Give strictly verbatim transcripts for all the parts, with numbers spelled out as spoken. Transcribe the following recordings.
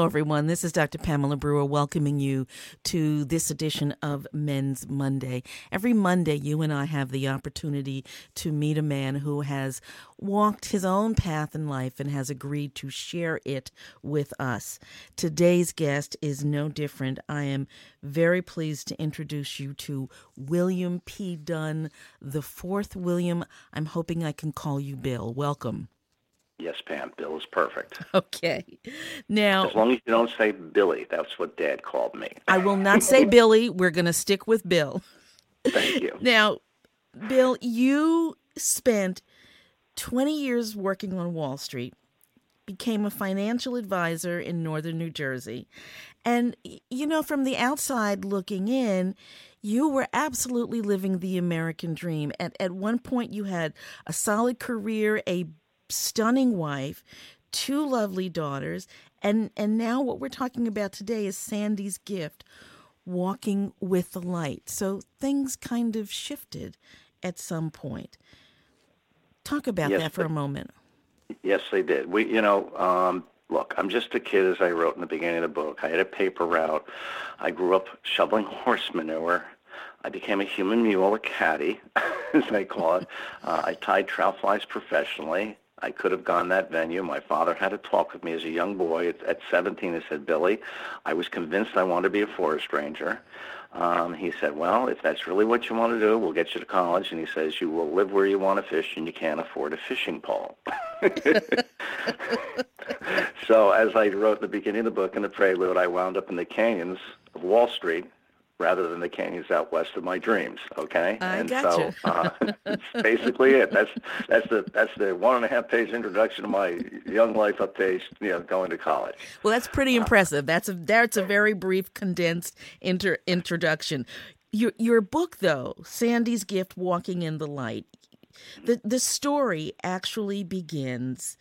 everyone. This is Doctor Pamela Brewer welcoming you to this edition of Men's Monday. Every Monday, you and I have the opportunity to meet a man who has walked his own path in life and has agreed to share it with us. Today's guest is no different. I am very pleased to introduce you to William P. Dunn, the fourth William. I'm hoping I can call you Bill. Welcome. Yes, Pam. Bill is perfect. Okay. Now, as long as you don't say Billy, that's what Dad called me. I will not say Billy. We're going to stick with Bill. Thank you. Now, Bill, you spent twenty years working on Wall Street, became a financial advisor in northern New Jersey. And, you know, from the outside looking in, you were absolutely living the American dream. At, at one point, you had a solid career, a stunning wife, two lovely daughters, and and now what we're talking about today is Sandy's gift, walking with the light. So things kind of shifted at some point. Talk about yes, that for a moment. Yes, they did. We, you know, um, look, I'm just a kid, as I wrote in the beginning of the book. I had a paper route. I grew up shoveling horse manure. I became a human mule, a caddy, as they call it. Uh, I tied trout flies professionally. I could have gone that venue. My father had to talk with me as a young boy. At, at seventeen, he said, Billy, I was convinced I wanted to be a forest ranger. Um, he said, well, if that's really what you want to do, we'll get you to college. And he says, you will live where you want to fish, and you can't afford a fishing pole. So as I wrote at the beginning of the book in the prelude, I wound up in the canyons of Wall Street rather than the canyons out west of my dreams. Okay, I and gotcha. so uh, that's basically it. That's that's the that's the one and a half page introduction to my young life up to, you know, going to college. Well, that's pretty impressive. That's a that's a very brief, condensed inter, introduction. Your your book, though, Sandy's Gift, Walking in the Light. The the story actually begins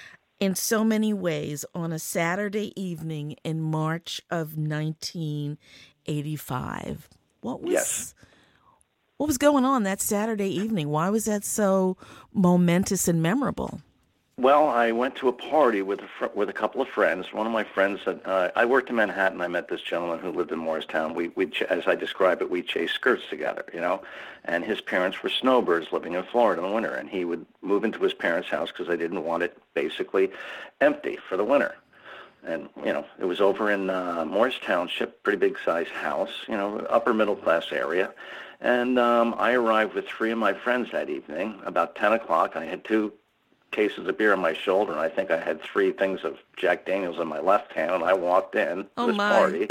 in so many ways on a Saturday evening in March of nineteen eighty-five. What was Yes. what was going on that Saturday evening? Why was that so momentous and memorable? Well, I went to a party with a fr- with a couple of friends. One of my friends said, uh, I worked in Manhattan. I met this gentleman who lived in Morristown. We, we, ch- as I describe it, we chased skirts together, you know. And his parents were snowbirds living in Florida in the winter. And he would move into his parents' house because they didn't want it basically empty for the winter. And, you know, it was over in uh, Morris Township, pretty big-sized house, you know, upper middle-class area. And um, I arrived with three of my friends that evening. About ten o'clock, I had two cases of beer on my shoulder, and I think I had three things of Jack Daniels in my left hand, and I walked in to Oh, this my. party.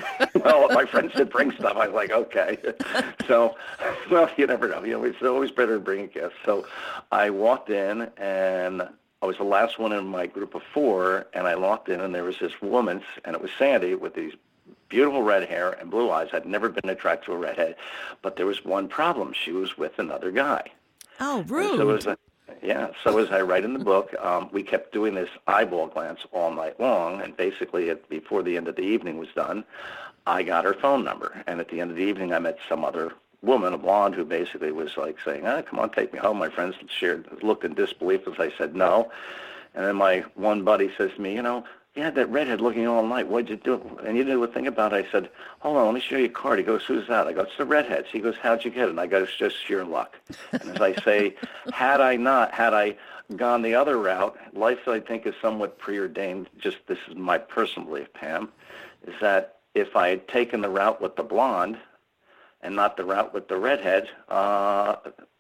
Well, my friends said, bring stuff. I was like, okay. So, well, you never know. You know, it's always better to bring a gift. So I walked in, and I was the last one in my group of four, and I walked in, and there was this woman, and it was Sandy with these beautiful red hair and blue eyes. I'd never been attracted to a redhead, but there was one problem. She was with another guy. Oh, And rude. so as I, yeah, so as I write in the book, um, we kept doing this eyeball glance all night long, and basically at, before the end of the evening was done, I got her phone number, and at the end of the evening I met some other woman, a blonde, who basically was like saying, ah, come on, take me home. My friends shared, looked in disbelief as I said no. And then my one buddy says to me, you know, you had that redhead looking all night. What'd you do? And you knew a thing about it. I said, hold on, let me show you a card. He goes, who's that? I go, it's the redheads. He goes, how'd you get it? And I go, it's just sheer luck. And as I say, had I not, had I gone the other route, life, I think, is somewhat preordained. Just this is my personal belief, Pam, is that if I had taken the route with the blonde, and not the route with the redhead, uh,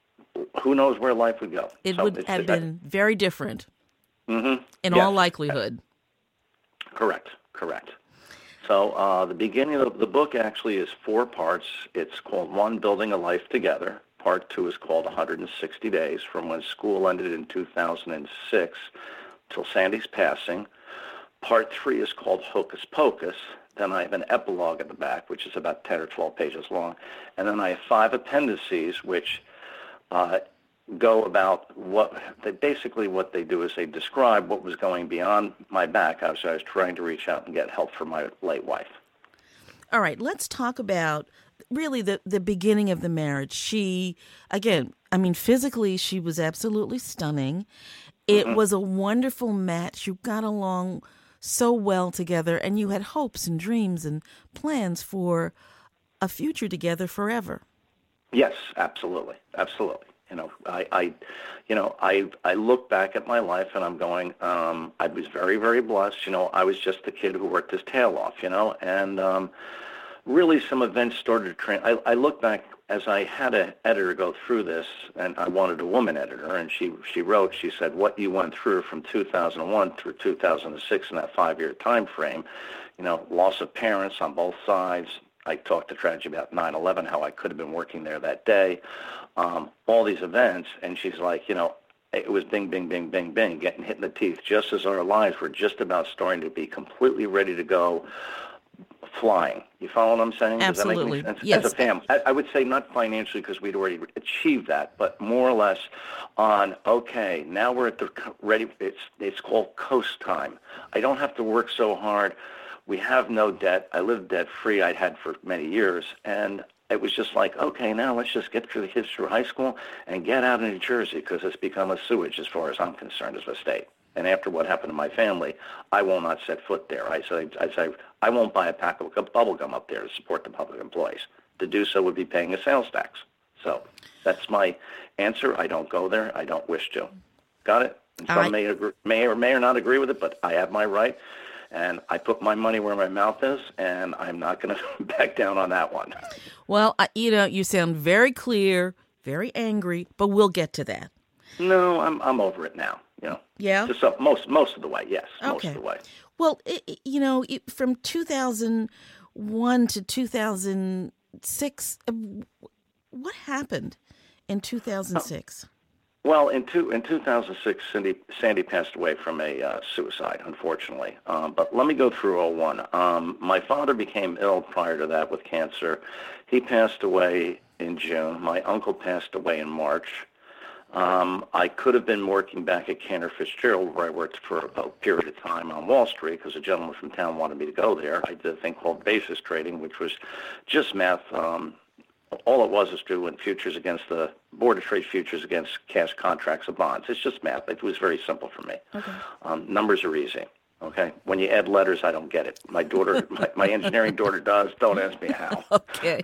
who knows where life would go. It So would it's- have been very different Mm-hmm. in Yes. all likelihood. Correct, correct. So uh, the beginning of the book actually is four parts. It's called One, Building a Life Together. Part two is called one hundred sixty days, from when school ended in two thousand six till Sandy's passing. Part three is called Hocus Pocus. Then I have an epilogue at the back, which is about ten or twelve pages long. And then I have five appendices, which uh, go about what, they, basically what they do is they describe what was going beyond my back as I was trying to reach out and get help for my late wife. All right, let's talk about really the, the beginning of the marriage. She, again, I mean, physically, she was absolutely stunning. It Mhm. was a wonderful match. You got along so well together, and you had hopes and dreams and plans for a future together forever. Yes, absolutely, absolutely. You know, I, I you know, I I look back at my life and I'm going, um, I was very, very blessed. You know, I was just the kid who worked his tail off. You know, and um, really some events started to train. I, I look back as I had an editor go through this, and I wanted a woman editor, and she she wrote, she said, what you went through from two thousand one through two thousand six in that five-year time frame, you know, loss of parents on both sides. I talked to tragedy about nine eleven, how I could have been working there that day, um, all these events, and she's like, you know, it was bing, bing, bing, bing, bing, getting hit in the teeth just as our lives were just about starting to be completely ready to go flying. You follow what I'm saying? Absolutely. Does that make any sense? Yes. As a family, I, I would say not financially because we'd already achieved that, but more or less on, okay, now we're at the ready, it's, it's called coast time. I don't have to work so hard. We have no debt. I live debt-free. I'd had for many years. And it was just like, okay, now let's just get through the kids through high school and get out of New Jersey because it's become a sewage as far as I'm concerned as a state. And after what happened to my family, I will not set foot there. I say, I say, I won't buy a pack of bubble gum up there to support the public employees. To do so would be paying a sales tax. So that's my answer. I don't go there. I don't wish to. Got it? And some I... may, agree, may or may or not agree with it, but I have my right. And I put my money where my mouth is, and I'm not going to back down on that one. Well, I, you know, you sound very clear, very angry, but we'll get to that. No, I'm I'm over it now. You know. Yeah. Just some, most most of the way, yes. Okay. Most of the way. Well, it, it- you know, it, from two thousand one to two thousand six, uh, what happened in two thousand six? Well, in two in two thousand six, Cindy, Sandy passed away from a uh, suicide, unfortunately. Um, but let me go through oh one. Um, my father became ill prior to that with cancer. He passed away in June. My uncle passed away in March. Um, I could have been working back at Cantor Fitzgerald, where I worked for a period of time on Wall Street, because a gentleman from town wanted me to go there. I did a thing called basis trading, which was just math. Um, all it was is doing futures against the Board of Trade futures against cash contracts of bonds. It's just math. It was very simple for me. Okay. Um, numbers are easy. Okay. When you add letters, I don't get it. My daughter, my, my engineering daughter does. Don't ask me how. Okay.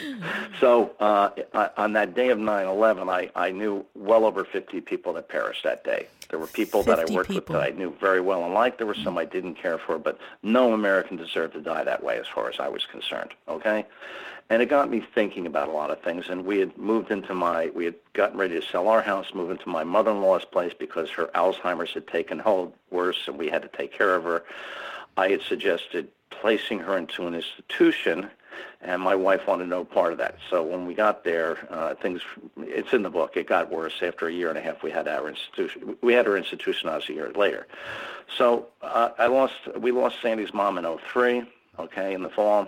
So uh, on that day of nine eleven, I, I knew well over fifty people that perished that day. There were people that I worked people. with that I knew very well and liked. There were some I didn't care for, but no American deserved to die that way as far as I was concerned. Okay. And it got me thinking about a lot of things. And we had moved into my, we had gotten ready to sell our house, move into my mother-in-law's place because her Alzheimer's had taken hold worse and we had to take care of her. I had suggested placing her into an institution, and my wife wanted no part of that. So when we got there, uh, things, it's in the book, it got worse. After a year and a half, we had our institution, we had her institutionalized a year later. So uh, I lost, we lost Sandy's mom in oh three, okay, in the fall.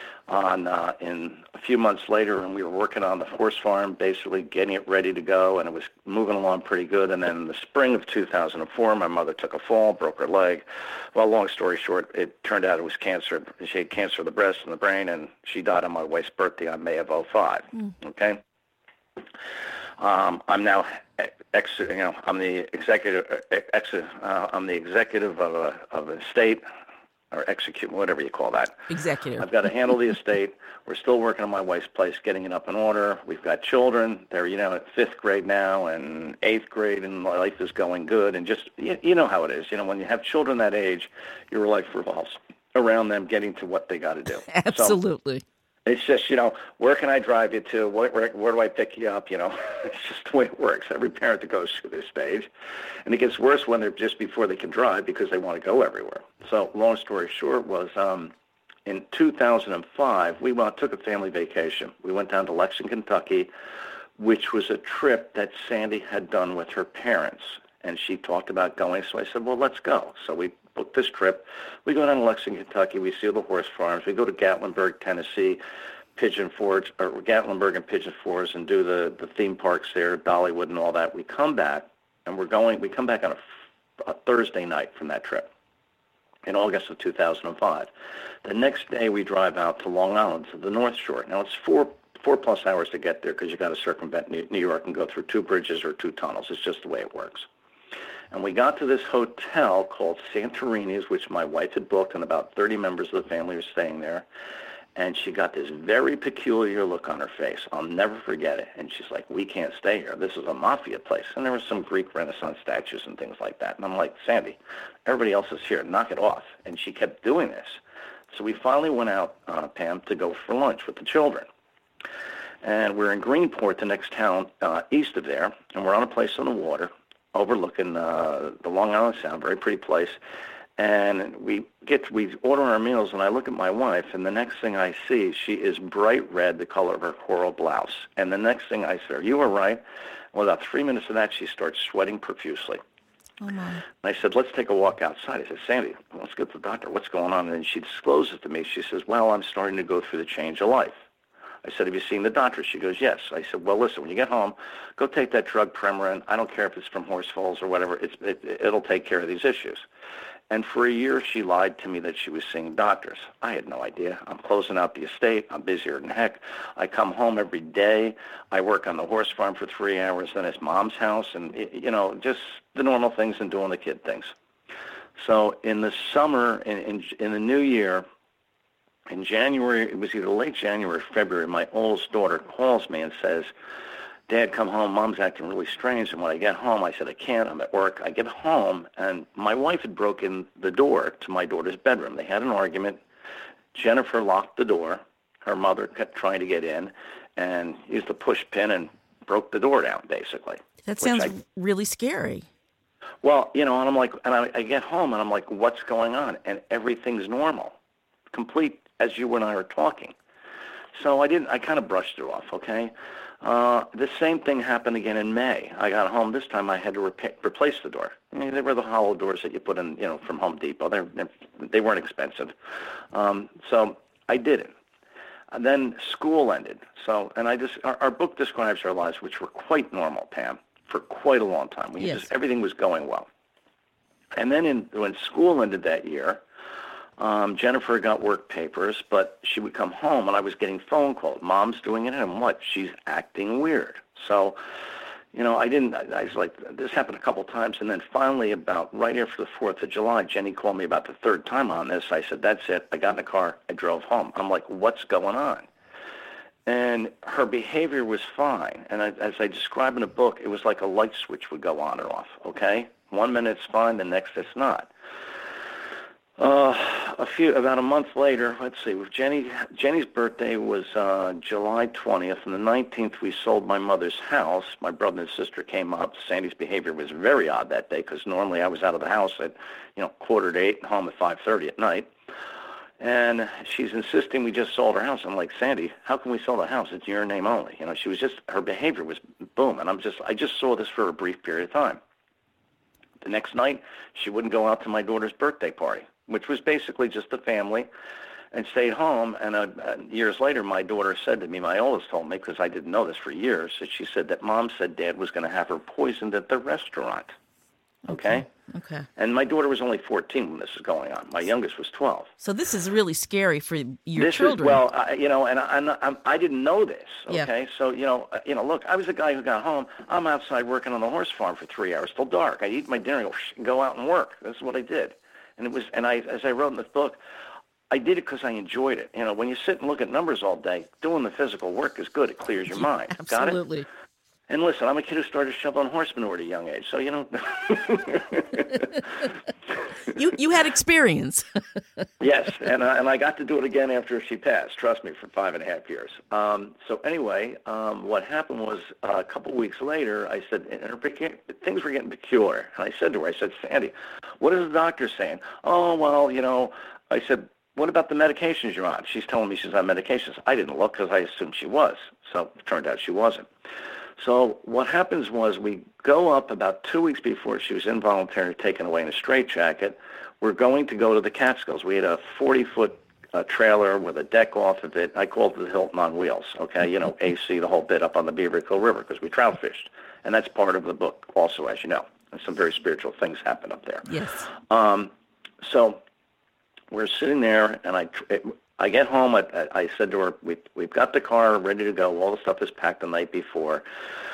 On uh, in a few months later, and we were working on the horse farm, basically getting it ready to go, and it was moving along pretty good. And then in the spring of two thousand four, my mother took a fall, broke her leg. Well, long story short, it turned out it was cancer. She had cancer of the breast and the brain, and she died on my wife's birthday on May of oh five. Mm. Okay. Um, I'm now ex, you know, I'm the executive, ex, uh, I'm the executive of a of an estate. Or execute, whatever you call that. Executive. I've got to handle the estate. We're still working on my wife's place, getting it up in order. We've got children. They're, you know, at fifth grade now and eighth grade, and life is going good. And just, you, you know how it is. You know, when you have children that age, your life revolves around them getting to what they got to do. Absolutely. So, it's just, you know, where can I drive you to? Where, where, where do I pick you up? You know, it's just the way it works. Every parent that goes through this stage. And it gets worse when they're just before they can drive because they want to go everywhere. So long story short was um, in two thousand five, we went, took a family vacation. We went down to Lexington, Kentucky, which was a trip that Sandy had done with her parents. And she talked about going, so I said, well, let's go. So we booked this trip. We go down to Lexington, Kentucky. We see the horse farms. We go to Gatlinburg, Tennessee, Pigeon Forge, or Gatlinburg and Pigeon Forge, and do the, the theme parks there, Dollywood and all that. We come back, and we're going, we come back on a, a Thursday night from that trip in August of two thousand five. The next day, we drive out to Long Island, to the North Shore. Now, it's four four plus hours to get there because you got to circumvent New York and go through two bridges or two tunnels. It's just the way it works. And we got to this hotel called Santorini's, which my wife had booked, and about thirty members of the family were staying there. And she got this very peculiar look on her face. I'll never forget it. And she's like, we can't stay here. This is a mafia place. And there were some Greek Renaissance statues and things like that. And I'm like, Sandy, everybody else is here. Knock it off. And she kept doing this. So we finally went out, uh, Pam, to go for lunch with the children. And we're in Greenport, the next town uh, east of there. And we're on a place on the water overlooking uh, the Long Island Sound, very pretty place. And we get we order our meals, and I look at my wife, and the next thing I see, she is bright red, the color of her coral blouse. And the next thing I said, you were right. Well, about three minutes of that, she starts sweating profusely. Oh, my. And I said, let's take a walk outside. I said, Sandy, let's get to the doctor. What's going on? And then she discloses to me, she says, well, I'm starting to go through the change of life. I said, have you seen the doctor? She goes, yes. I said, well, listen, when you get home, go take that drug Premarin. I don't care if it's from horse foals or whatever. It's, it, it'll take care of these issues. And for a year, she lied to me that she was seeing doctors. I had no idea. I'm closing out the estate. I'm busier than heck. I come home every day. I work on the horse farm for three hours. Then it's mom's house and, you know, just the normal things and doing the kid things. So in the summer, in, in, in the new year, in January, it was either late January or February, my oldest daughter calls me and says, Dad, come home. Mom's acting really strange. And when I get home, I said, I can't. I'm at work. I get home, and my wife had broken the door to my daughter's bedroom. They had an argument. Jennifer locked the door. Her mother kept trying to get in and used the push pin and broke the door down, basically. That sounds I, really scary. Well, you know, and I'm like, and I, I get home, and I'm like, what's going on? And everything's normal, complete as you and I are talking. So I didn't, I kind of brushed it off, okay? Uh, the same thing happened again in May. I got home. This time I had to repa- replace the door. I mean, they were the hollow doors that you put in, you know, from Home Depot. They're, they're, they weren't expensive. Um, so I did it. And then school ended. So, and I just, our, our book describes our lives, which were quite normal, Pam, for quite a long time. We Yes. just, everything was going well. And then in, when school ended that year, Um, Jennifer got work papers, but she would come home, and I was getting phone calls. Mom's doing it, and what? She's acting weird. So, you know, I didn't, I, I was like, this happened a couple times, and then finally about right after the fourth of July, Jenny called me about the third time on this. I said, that's it. I got in the car. I drove home. I'm like, what's going on? And her behavior was fine. And I, as I describe in the book, it was like a light switch would go on and off, okay? One minute it's fine, the next it's not. Uh, a few, about a month later, let's see, with Jenny, Jenny's birthday was uh, July twentieth, and the nineteenth we sold my mother's house. My brother and sister came up. Sandy's behavior was very odd that day because normally I was out of the house at, you know, quarter to eight and home at five thirty at night. And she's insisting we just sold her house. I'm like, Sandy, how can we sell the house? It's your name only. You know, she was just, her behavior was boom. And I'm just, I just saw this for a brief period of time. The next night, she wouldn't go out to my daughter's birthday party, which was basically just the family, and stayed home. And uh, uh, years later, my daughter said to me, my oldest told me, because I didn't know this for years, that she said that Mom said Dad was going to have her poisoned at the restaurant. Okay? Okay. And my daughter was only fourteen when this was going on. My youngest was twelve. So this is really scary for your this children. Is, well, I, you know, and I, I, I didn't know this, okay? Yeah. So, you know, uh, you know, look, I was a guy who got home. I'm outside working on the horse farm for three hours till dark. I'd eat my dinner and go, and go out and work. This is what I did. And it was, and I, as I wrote in this book, I did it because I enjoyed it. You know, when you sit and look at numbers all day, doing the physical work is good. It clears your mind. Absolutely. Got it? And listen, I'm a kid who started shoveling horse manure at a young age, so you know. you you had experience. Yes, and uh, and I got to do it again after she passed. Trust me, for five and a half years. Um, so anyway, um, what happened was uh, a couple weeks later, I said, and her, things were getting peculiar, and I said to her, I said, Sandy, what is the doctor saying? Oh well, you know, I said, what about the medications you're on? She's telling me she's on medications. I didn't look because I assumed she was. So it turned out she wasn't. So what happens was we go up about two weeks before she was involuntarily taken away in a straitjacket. We're going to go to the Catskills. We had a forty-foot uh, trailer with a deck off of it. I called it the Hilton on wheels, okay? You know, A C, the whole bit up on the Beaverkill River because we trout fished. And that's part of the book also, as you know. And some very spiritual things happen up there. Yes. Um, so we're sitting there, and I... It, I get home, I, I said to her, we, we've got the car ready to go. All the stuff is packed the night before.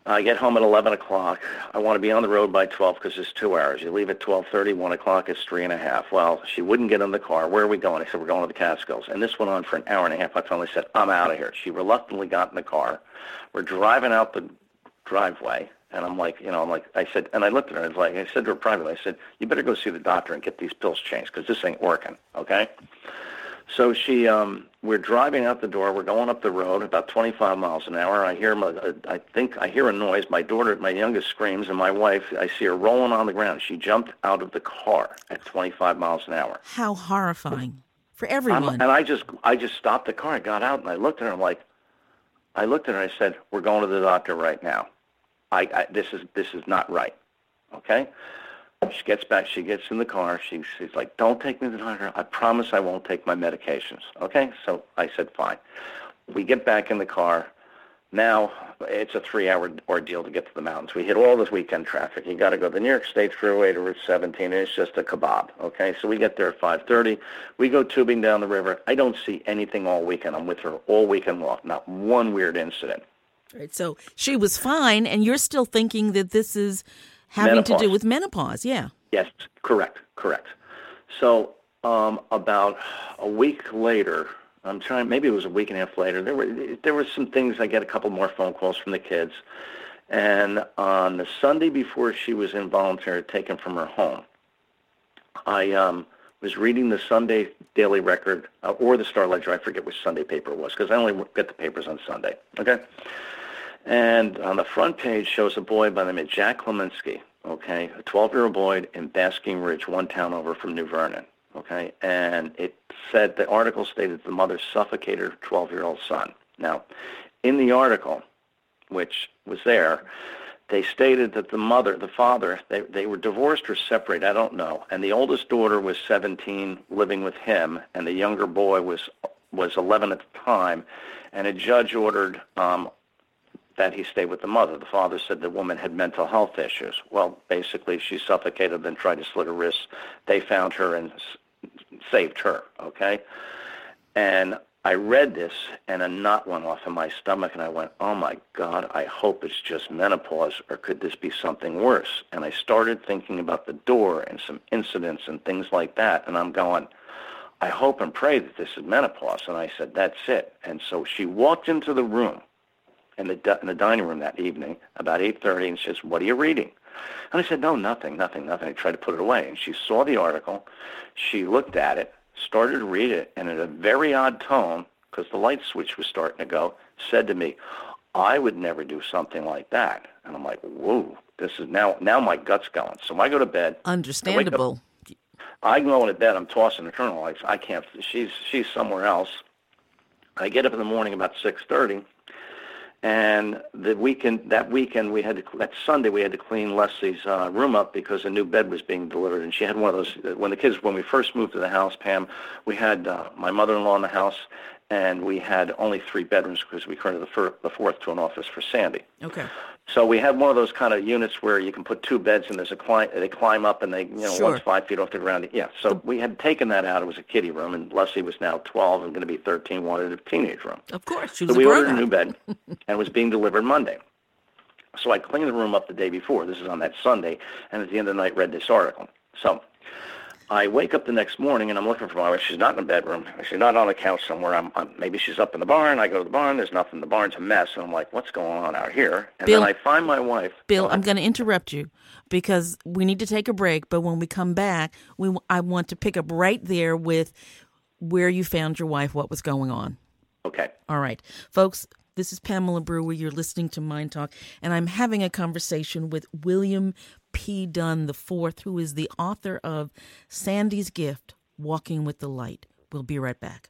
I get home at eleven o'clock. I want to be on the road by twelve because it's two hours. You leave at twelve thirty, one o'clock, it's three and a half. Well, she wouldn't get in the car. Where are we going? I said, we're going to the Catskills. And this went on for an hour and a half. I finally said, I'm out of here. She reluctantly got in the car. We're driving out the driveway. And I'm like, you know, I'm like, I said, and I looked at her, and I was like, I said to her privately, I said, you better go see the doctor and get these pills changed because this ain't working, okay? So she, um, we're driving out the door. We're going up the road about twenty-five miles an hour. I hear, my, I think I hear a noise. My daughter, my youngest, screams, and my wife, I see her rolling on the ground. She jumped out of the car at twenty-five miles an hour. How horrifying for everyone. I'm, and I just, I just stopped the car. I got out and I looked at her. I'm like, I looked at her. I said, we're going to the doctor right now. I, I this is, this is not right. Okay. She gets back, she gets in the car, she, she's like, don't take me to the doctor. I promise I won't take my medications. Okay? So I said, fine. We get back in the car. Now it's a three-hour ordeal to get to the mountains. We hit all this weekend traffic. You got to go to the New York State Thruway to Route seventeen, and it's just a kebab. Okay? So we get there at five thirty. We go tubing down the river. I don't see anything all weekend. I'm with her all weekend long. Not one weird incident. Right. So she was fine, and you're still thinking that this is having menopause. To do with menopause, yeah. Yes, correct, correct. So um, about a week later, I'm trying, maybe it was a week and a half later, there were there were some things, I get a couple more phone calls from the kids. And on the Sunday before she was involuntarily taken from her home, I um, was reading the Sunday Daily Record, uh, or the Star Ledger, I forget which Sunday paper it was, because I only get the papers on Sunday, okay? And on the front page shows a boy by the name of Jack Kleminski, okay, a twelve-year-old boy in Basking Ridge, one town over from New Vernon, okay, and it said, the article stated the mother suffocated her twelve-year-old son. Now, in the article, which was there, they stated that the mother, the father, they, they were divorced or separated, I don't know, and the oldest daughter was seventeen, living with him, and the younger boy was was eleven at the time, and a judge ordered um, that he stay with the mother. The father said the woman had mental health issues. Well, basically, she suffocated, then tried to slit her wrists. They found her and s- saved her, okay? And I read this, and a knot went off in my stomach, and I went, oh, my God, I hope it's just menopause, or could this be something worse? And I started thinking about the door and some incidents and things like that, and I'm going, I hope and pray that this is menopause. And I said, that's it. And so she walked into the room, in the, in the dining room that evening, about eight thirty, and she says, what are you reading? And I said, no, nothing, nothing, nothing. I tried to put it away. And she saw the article. She looked at it, started to read it, and in a very odd tone, because the light switch was starting to go, said to me, I would never do something like that. And I'm like, whoa, this is now, now my gut's going. So I go to bed. Understandable. I, I go to bed. I'm tossing and turning. Like, I can't, she's, she's somewhere else. I get up in the morning about six thirty. And the weekend, that weekend, we had to, that Sunday, we had to clean Leslie's uh, room up because a new bed was being delivered. And she had one of those, when the kids, when we first moved to the house, Pam, we had uh, my mother-in-law in the house, and we had only three bedrooms because we converted the, fir- the fourth to an office for Sandy. Okay. So we had one of those kind of units where you can put two beds and there's a climb, they climb up and they, you know, sure. one's five feet off the ground. Yeah. So we had taken that out. It was a kiddie room, and Leslie was now twelve and going to be thirteen, wanted a teenage room. Of course. She was so we a ordered grown-up. a new bed, and it was being delivered Monday. So I cleaned the room up the day before. This is on that Sunday, and at the end of the night read this article. So I wake up the next morning, and I'm looking for my wife. She's not in the bedroom. She's not on the couch somewhere. I'm, I'm maybe she's up in the barn. I go to the barn. There's nothing. The barn's a mess. And I'm like, what's going on out here? And Bill, then I find my wife. Bill, I'm going to interrupt you because we need to take a break. But when we come back, we I want to pick up right there with where you found your wife, what was going on. Okay. All right. Folks, this is Pamela Brewer. You're listening to Mind Talk, and I'm having a conversation with William P. Dunn the fourth, who is the author of Sandy's Gift, Walking with the Light. We'll be right back.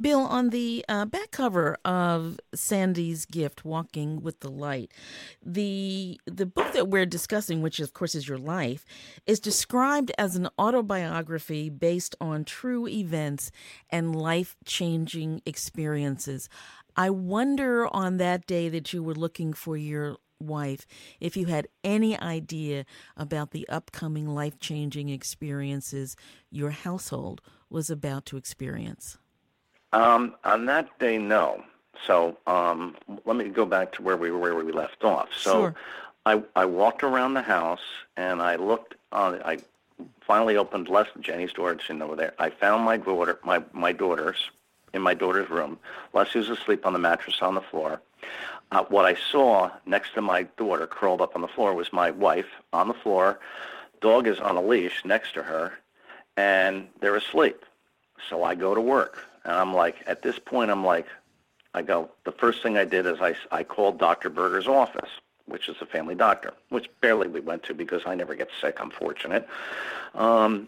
Bill, on the uh, back cover of Sandy's Gift, Walking with the Light, the the book that we're discussing, which of course is your life, is described as an autobiography based on true events and life-changing experiences. I wonder on that day that you were looking for your wife, if you had any idea about the upcoming life-changing experiences your household was about to experience. Um, on that day, no. So um, let me go back to where we were, where we left off. So Sure. I, I walked around the house and I looked on. I finally opened Les Jenny's door. It's in over there. I found my daughter, my my daughter's in my daughter's room. Leslie was asleep on the mattress on the floor. Uh, what I saw next to my daughter, curled up on the floor, was my wife on the floor. Dog is on a leash next to her, and they're asleep. So I go to work, and I'm like, at this point, I'm like, I go, the first thing I did is I, I called Doctor Berger's office, which is a family doctor, which barely we went to because I never get sick, I'm fortunate. Um,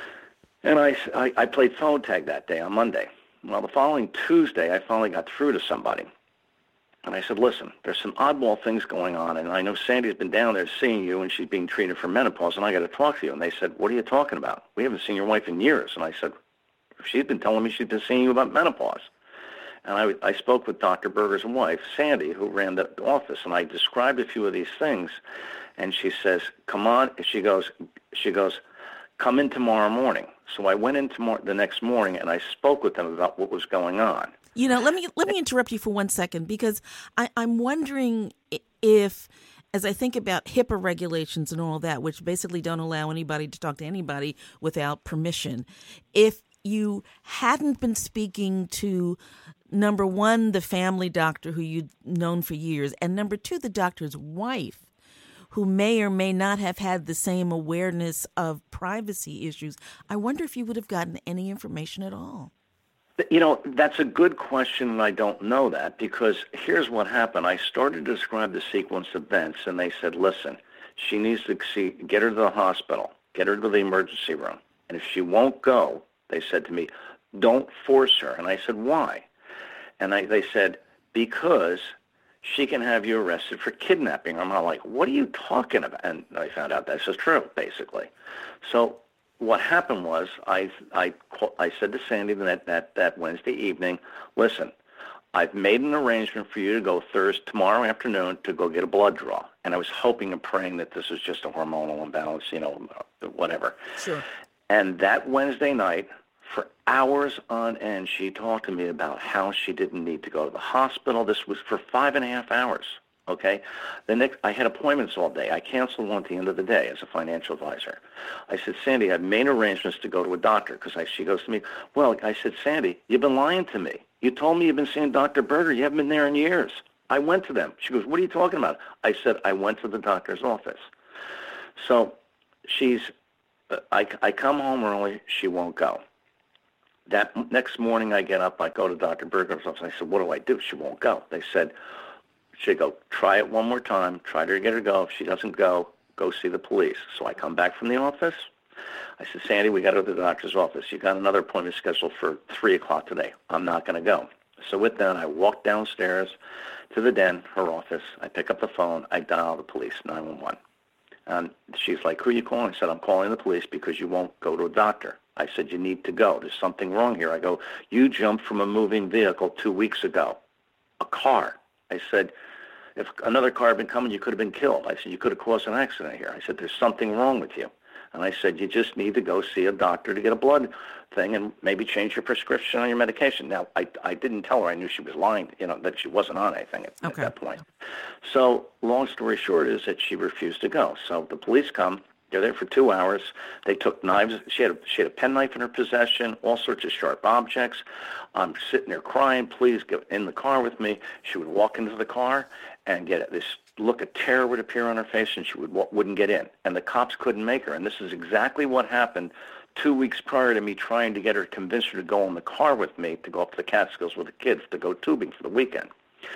and I, I, I played phone tag that day on Monday. Well, the following Tuesday, I finally got through to somebody. And I said, listen, there's some oddball things going on, and I know Sandy's been down there seeing you, and she's being treated for menopause, and I got to talk to you. And they said, what are you talking about? We haven't seen your wife in years. And I said, she's been telling me she's been seeing you about menopause. And I, I spoke with Doctor Berger's wife, Sandy, who ran the office, and I described a few of these things. And she says, come on. She goes, she goes, come in tomorrow morning. So I went in tomorrow, the next morning, and I spoke with them about what was going on. You know, let me let me interrupt you for one second, because I, I'm wondering if, as I think about HIPAA regulations and all that, which basically don't allow anybody to talk to anybody without permission, if you hadn't been speaking to, number one, the family doctor who you'd known for years, and number two, the doctor's wife, who may or may not have had the same awareness of privacy issues, I wonder if you would have gotten any information at all. You know, that's a good question, and I don't know that, because here's what happened. I started to describe the sequence of events, and they said, listen, she needs to see, get her to the hospital, get her to the emergency room. And if she won't go, they said to me, don't force her. And I said, why? And I, they said, because she can have you arrested for kidnapping. I'm like, what are you talking about? And I found out this is true, basically. So what happened was I I I said to Sandy that, that, that Wednesday evening, listen, I've made an arrangement for you to go Thursday, tomorrow afternoon, to go get a blood draw. And I was hoping and praying that this was just a hormonal imbalance, you know, whatever. Sure. And that Wednesday night, for hours on end, she talked to me about how she didn't need to go to the hospital. This was for five and a half hours. Okay. The next, I had appointments all day. I canceled one at the end of the day as a financial advisor. I said, Sandy, I've made arrangements to go to a doctor, because I, she goes to me, well, I said, Sandy, you've been lying to me. You told me you've been seeing Doctor Berger. You haven't been there in years. I went to them. She goes, what are you talking about? I said, I went to the doctor's office. So she's, uh, I, I come home early. She won't go. That next morning I get up. I go to Doctor Berger's office. I said, what do I do? She won't go. They said, she'd go, try it one more time, try to get her to go. If she doesn't go, go see the police. So I come back from the office. I said, Sandy, we got to go to the doctor's office. You got another appointment scheduled for three o'clock today. I'm not going to go. So with that, I walk downstairs to the den, her office. I pick up the phone. I dial the police, nine one one. And she's like, who are you calling? I said, I'm calling the police because you won't go to a doctor. I said, you need to go. There's something wrong here. I go, you jumped from a moving vehicle two weeks ago, a car. I said, if another car had been coming, you could have been killed. I said, you could have caused an accident here. I said, there's something wrong with you. And I said, you just need to go see a doctor to get a blood thing and maybe change your prescription on your medication. Now, I, I didn't tell her. I knew she was lying, you know, that she wasn't on anything at, okay. at that point. So long story short is that she refused to go. So the police come. They're there for two hours. They took knives. She had a, she had a penknife in her possession, all sorts of sharp objects. I'm sitting there crying, please get in the car with me. She would walk into the car and get this look of terror would appear on her face, and she would, wouldn't get in. And the cops couldn't make her. And this is exactly what happened two weeks prior to me trying to get her, convince her to go in the car with me to go up to the Catskills with the kids to go tubing for the weekend.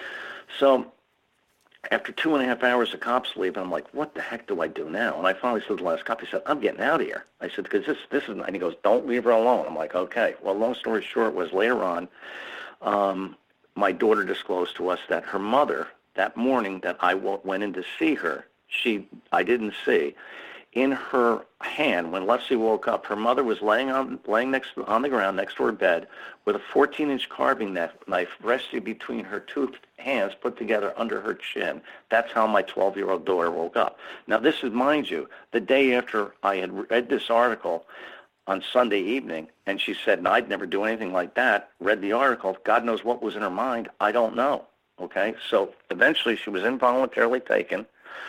So after two and a half hours, the cops leave, and I'm like, what the heck do I do now? And I finally said to the last cop, he said, I'm getting out of here. I said, because this, this is, and he goes, don't leave her alone. I'm like, okay. Well, long story short was later on, um, my daughter disclosed to us that her mother, that morning that I w- went in to see her, she I didn't see, in her hand, when Leslie woke up, her mother was laying on laying next on the ground next to her bed with a fourteen-inch carving knife resting between her two hands put together under her chin. That's how my twelve-year-old daughter woke up. Now, this is, mind you, the day after I had read this article on Sunday evening, and she said, no, I'd never do anything like that, read the article. God knows what was in her mind. I don't know, okay? So eventually she was involuntarily taken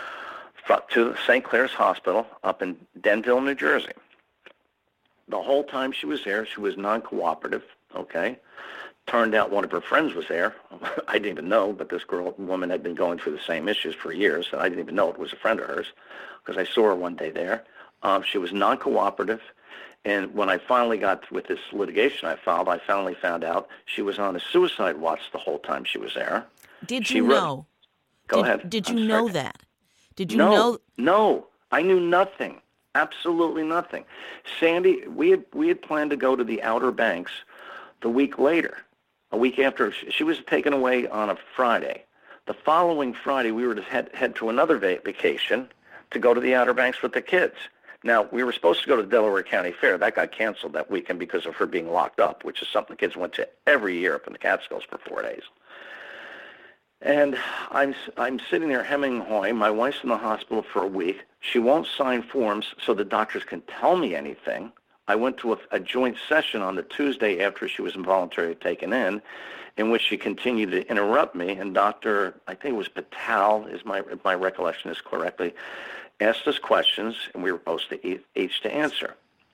to Saint Clair's Hospital up in Denville, New Jersey. The whole time she was there, she was non-cooperative, okay? Turned out one of her friends was there. I didn't even know, but this girl, woman had been going through the same issues for years, and I didn't even know it was a friend of hers because I saw her one day there. Um, she was non-cooperative, and when I finally got with this litigation I filed, I finally found out she was on a suicide watch the whole time she was there. Did she you wrote, know? Go did, ahead. Did you I'm know sorry. that? Did you no, know? No, I knew nothing. Absolutely nothing. Sandy, we had we had planned to go to the Outer Banks the week later, a week after she was taken away on a Friday. The following Friday, we were to head head to another va- vacation to go to the Outer Banks with the kids. Now, we were supposed to go to the Delaware County Fair. That got canceled that weekend because of her being locked up, which is something the kids went to every year up in the Catskills for four days. And I'm I'm sitting there hemming and hawing. My wife's in the hospital for a week. She won't sign forms so the doctors can tell me anything. I went to a, a joint session on the Tuesday after she was involuntarily taken in, in which she continued to interrupt me. And Doctor, I think it was Patel, is my if my recollection is correctly, asked us questions, and we were supposed to each, each to answer.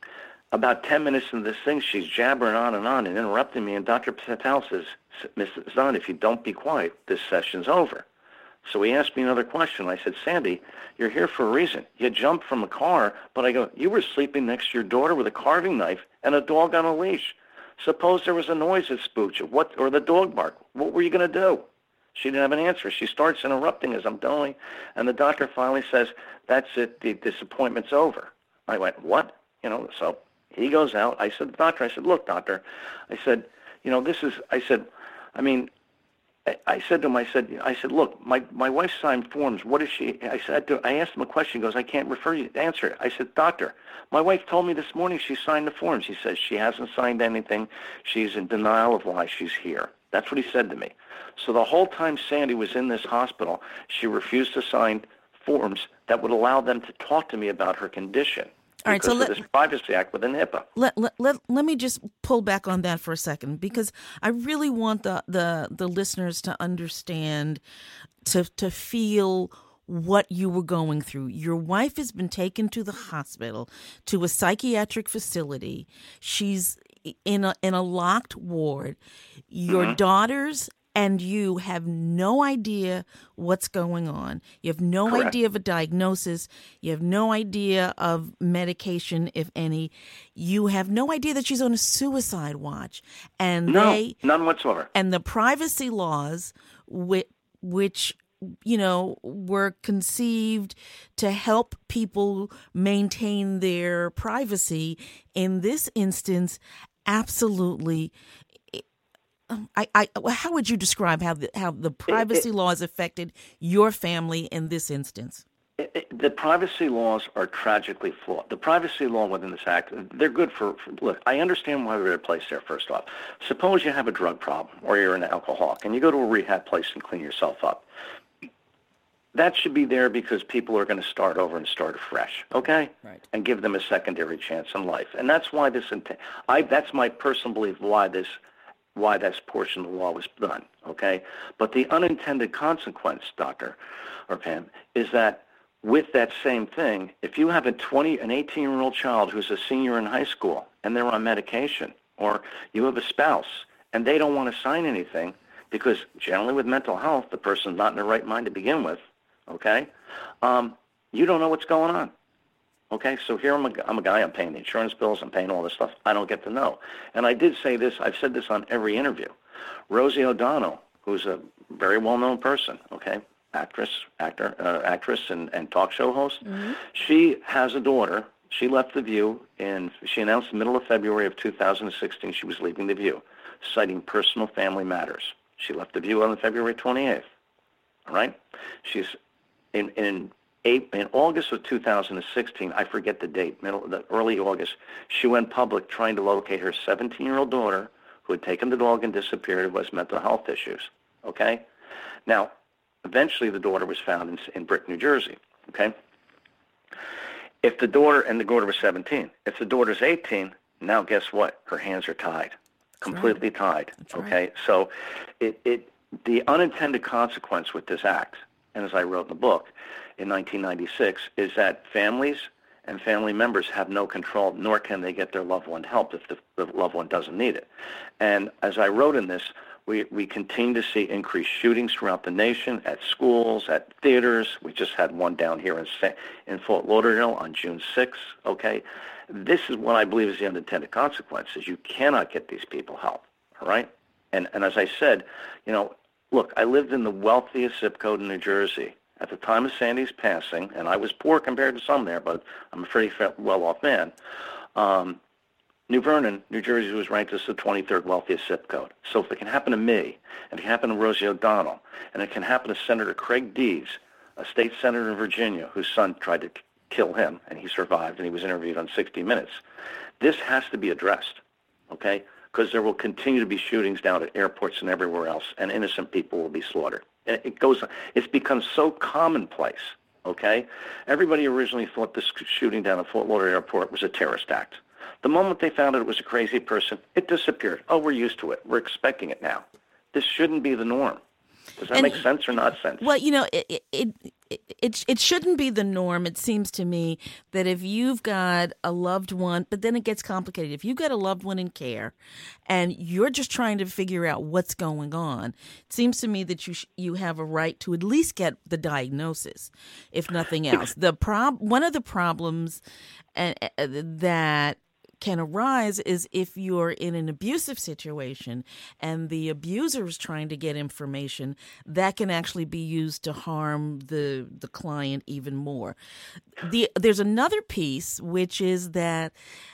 About ten minutes into this thing, she's jabbering on and on and interrupting me, and Doctor Patel says, Missus Zahn, if you don't be quiet, this session's over. So he asked me another question. I said, Sandy, you're here for a reason. You jumped from a car, but I go, you were sleeping next to your daughter with a carving knife and a dog on a leash. Suppose there was a noise that spooked you, what, or the dog barked. What were you going to do? She didn't have an answer. She starts interrupting as I'm going, and the doctor finally says, that's it, the disappointment's over. I went, what? You know, so he goes out. I said, doctor, I said, look, doctor, I said, you know, this is, I said, I mean, I, I said to him, I said, I said, look, my, my wife signed forms. What is she? I said, to, I asked him a question. He goes, I can't refer you to answer it. I said, doctor, my wife told me this morning she signed the forms. He says she hasn't signed anything. She's in denial of why she's here. That's what he said to me. So the whole time Sandy was in this hospital, she refused to sign forms that would allow them to talk to me about her condition. All right, because so let, of this Privacy Act within HIPAA. Let, let, let, let me just pull back on that for a second, because I really want the, the, the listeners to understand, to to feel what you were going through. Your wife has been taken to the hospital, to a psychiatric facility. She's in a in a locked ward. Your mm-hmm. daughters and you have no idea what's going on. You have no Correct. idea of a diagnosis. You have no idea of medication, if any. You have no idea that she's on a suicide watch. And no, they, none whatsoever. And the privacy laws, which, which you know, were conceived to help people maintain their privacy, in this instance, absolutely. I, I, how would you describe how the, how the privacy it, it, laws affected your family in this instance? It, it, the privacy laws are tragically flawed. The privacy law within this act, they're good for, for, look, I understand why they're placed there, first off. Suppose you have a drug problem or you're an alcoholic and you go to a rehab place and clean yourself up. That should be there because people are going to start over and start afresh, okay? Right. And give them a secondary chance in life. And that's why this, I, that's my personal belief why this why this portion of the law was done, okay? But the unintended consequence, Doctor or Pam, is that with that same thing, if you have a twenty, an eighteen-year-old child who's a senior in high school and they're on medication, or you have a spouse and they don't want to sign anything because generally with mental health, the person's not in their right mind to begin with, okay? Um, you don't know what's going on. Okay, so here I'm a, I'm a guy, I'm paying the insurance bills, I'm paying all this stuff. I don't get to know. And I did say this, I've said this on every interview. Rosie O'Donnell, who's a very well-known person, okay, actress, actor, uh, actress and, and talk show host, mm-hmm. she has a daughter. She left The View, and she announced the middle of February of two thousand sixteen she was leaving The View. citing personal family matters. She left the View on February twenty-eighth. All right? She's in in eight, in August of two thousand sixteen, I forget the date, middle the early August, she went public trying to locate her seventeen-year-old daughter who had taken the dog and disappeared with mental health issues. Okay? Now, eventually the daughter was found in, in Brick, New Jersey. Okay? If the daughter, and the daughter was seventeen, if the daughter's eighteen, now guess what? Her hands are tied, completely right. tied. That's okay? Right. So it, it the unintended consequence with this act, and as I wrote in the book in nineteen ninety-six, is that families and family members have no control, nor can they get their loved one help if the, the loved one doesn't need it. And as I wrote in this, we, we continue to see increased shootings throughout the nation, at schools, at theaters. We just had one down here in, in Fort Lauderdale on June sixth, okay? This is what I believe is the unintended consequences. You cannot get these people help, all right? And, and as I said, you know, look, I lived in the wealthiest zip code in New Jersey. At the time of Sandy's passing, and I was poor compared to some there, but I'm a pretty well-off man, um, New Vernon, New Jersey was ranked as the twenty-third wealthiest zip code. So if it can happen to me, and it can happen to Rosie O'Donnell, and it can happen to Senator Craig Dees, a state senator in Virginia whose son tried to kill him, and he survived, and he was interviewed on sixty minutes, this has to be addressed, okay? Because there will continue to be shootings down at airports and everywhere else, and innocent people will be slaughtered. And it goes, it's become so commonplace, okay? Everybody originally thought this shooting down at Fort Lauderdale Airport was a terrorist act. The moment they found out it was a crazy person, it disappeared. Oh, we're used to it. We're expecting it now. This shouldn't be the norm. Does that and, make sense or not sense? Well, you know, it, it it it it shouldn't be the norm. It seems to me that if you've got a loved one, but then it gets complicated. If you've got a loved one in care, and you're just trying to figure out what's going on, it seems to me that you sh- you have a right to at least get the diagnosis, if nothing else. The prob one of the problems uh, uh, that can arise is if you're in an abusive situation and the abuser is trying to get information that can actually be used to harm the the client even more. The there's another piece, which is that,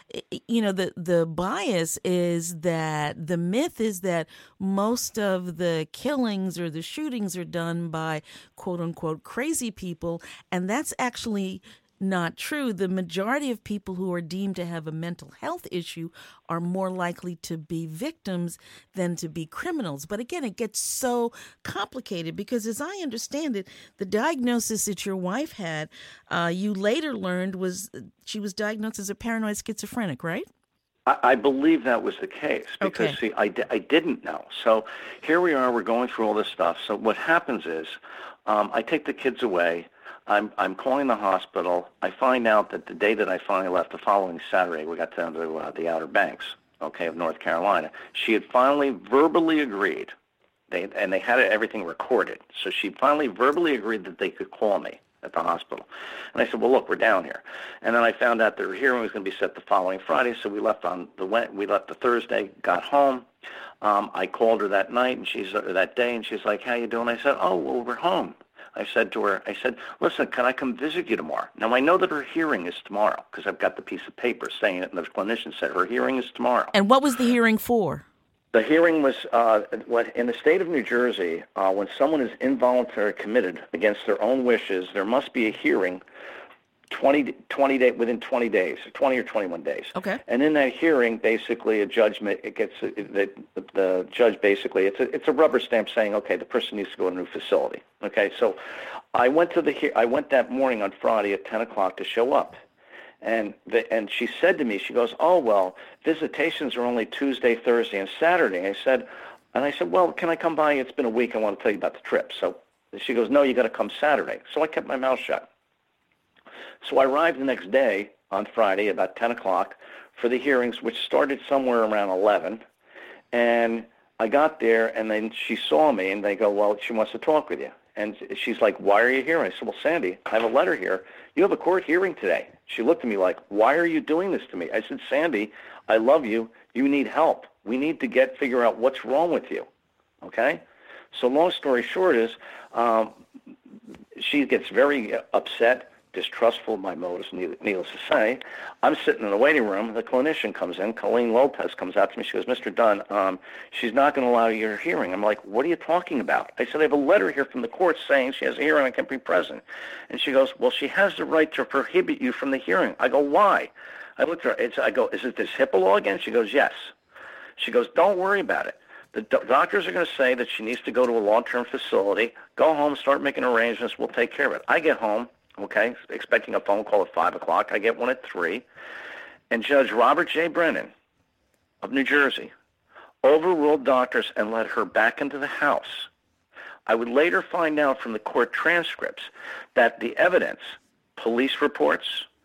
you know, the the bias is that the myth is that most of the killings or the shootings are done by quote unquote crazy people, and that's actually not true. The majority of people who are deemed to have a mental health issue are more likely to be victims than to be criminals. But again, it gets so complicated because, as I understand it, the diagnosis that your wife had, uh, you later learned was she was diagnosed as a paranoid schizophrenic, right? I, I believe that was the case because, Okay. see, I, di- I didn't know. So here we are, we're going through all this stuff. So what happens is um, I take the kids away. I'm I'm calling the hospital. I find out that the day that I finally left, the following Saturday, we got down to uh, the Outer Banks, okay, of North Carolina. She had finally verbally agreed, they and they had everything recorded. So she finally verbally agreed that they could call me at the hospital. And I said, well, look, we're down here. And then I found out their hearing was going to be set the following Friday. So we left on the we left the Thursday, got home. Um, I called her that night and she's or that day, and she's like, how you doing? I said, oh, well, we're home. I said to her, I said, listen, can I come visit you tomorrow? Now, I know that her hearing is tomorrow because I've got the piece of paper saying it, and the clinician said her hearing is tomorrow. And what was the hearing for? The hearing was uh, what in the state of New Jersey, uh, when someone is involuntarily committed against their own wishes, there must be a hearing twenty, twenty day, within twenty days, twenty or twenty-one days. Okay. And in that hearing, basically, a judgment, it gets, the, the judge basically, it's a, it's a rubber stamp saying, okay, the person needs to go to a new facility. Okay, so I went to the, I went that morning on Friday at ten o'clock to show up. And the, and she said to me, she goes, oh, well, visitations are only Tuesday, Thursday, and Saturday. I said, and I said, well, can I come by? It's been a week. I want to tell you about the trip. So she goes, no, you got to come Saturday. So I kept my mouth shut. So I arrived the next day on Friday about ten o'clock for the hearings, which started somewhere around eleven. And I got there, and then she saw me, and they go, well, she wants to talk with you. And she's like, why are you here? I said, well, Sandy, I have a letter here. You have a court hearing today. She looked at me like, why are you doing this to me? I said, Sandy, I love you. You need help. We need to get figure out what's wrong with you. Okay? So long story short is um, she gets very upset, distrustful of my motives, needless to say. I'm sitting in the waiting room. The clinician comes in. Colleen Lopez comes out to me. She goes, Mister Dunn, um, she's not going to allow your hearing. I'm like, what are you talking about? I said, I have a letter here from the court saying she has a hearing and can be present. And she goes, well, she has the right to prohibit you from the hearing. I go, why? I looked at her. It's, I go, is it this HIPAA law again? She goes, yes. She goes, don't worry about it. The do- doctors are going to say that she needs to go to a long-term facility. Go home, start making arrangements. We'll take care of it. I get home, okay, expecting a phone call at five o'clock. I get one at three. And Judge Robert J. Brennan of New Jersey overruled doctors and let her back into the house. I would later find out from the court transcripts that the evidence, police reports,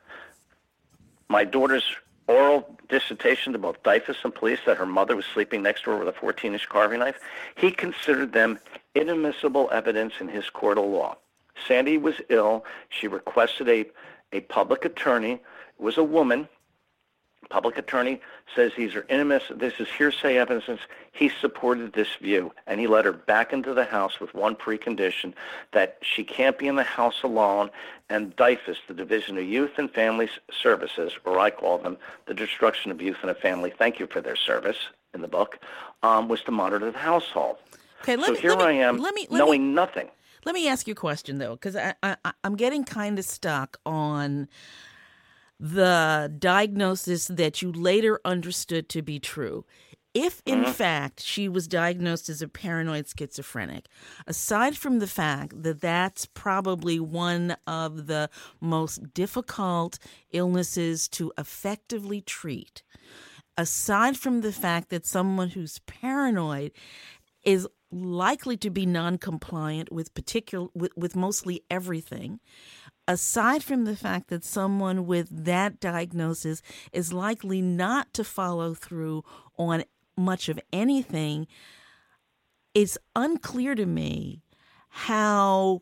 my daughter's oral dissertation to both DYFS and police that her mother was sleeping next to her with a fourteen-inch carving knife, he considered them inadmissible evidence in his court of law. Sandy was ill. She requested a, a public attorney. It was a woman. Public attorney says these are inadmissible. This is hearsay evidence. He supported this view, and he let her back into the house with one precondition, that she can't be in the house alone, and DYFS, the Division of Youth and Family Services, or I call them the Destruction of Youth and a Family, thank you for their service in the book, um, was to monitor the household. Okay, let so me, here let me, I am, let me, let knowing me, nothing. Let me ask you a question, though, because I, I, I'm getting kind of stuck on the diagnosis that you later understood to be true. If, in mm-hmm. fact, she was diagnosed as a paranoid schizophrenic, aside from the fact that that's probably one of the most difficult illnesses to effectively treat, aside from the fact that someone who's paranoid is likely to be non-compliant with particular with, with mostly everything, aside from the fact that someone with that diagnosis is likely not to follow through on much of anything, it's unclear to me how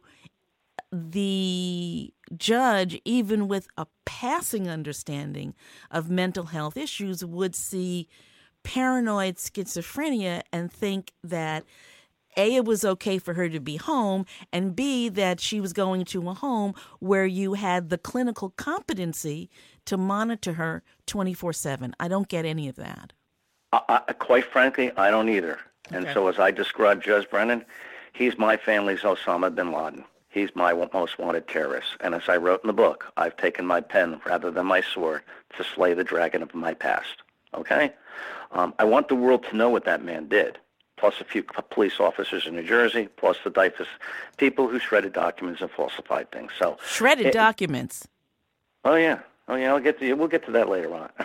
the judge, even with a passing understanding of mental health issues, would see paranoid schizophrenia and think that A, it was okay for her to be home, and B, that she was going to a home where you had the clinical competency to monitor her twenty-four seven. I don't get any of that. Uh, quite frankly, I don't either. Okay. And so as I described Judge Brennan, he's my family's Osama bin Laden. He's my most wanted terrorist. And as I wrote in the book, I've taken my pen rather than my sword to slay the dragon of my past. Okay? Um, I want the world to know what that man did, plus a few police officers in New Jersey, plus the DYFS people who shredded documents and falsified things. So Shredded it, documents? Oh, yeah. Oh, yeah, I'll get to, we'll get to that later on.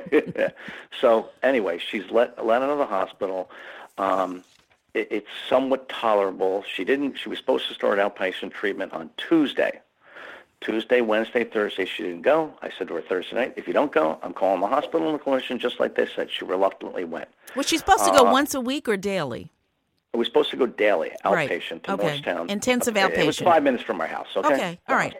So anyway, she's let, let out of the hospital. Um, it, it's somewhat tolerable. She didn't. She was supposed to start outpatient treatment on Tuesday. Tuesday, Wednesday, Thursday, she didn't go. I said to her Thursday night, if you don't go, I'm calling the hospital and the clinician, just like they said. She reluctantly went. Was she supposed to go uh, once a week or daily? It was supposed to go daily, outpatient right. to okay. Morristown. Intensive outpatient. It was five minutes from our house. Okay. Okay. All right.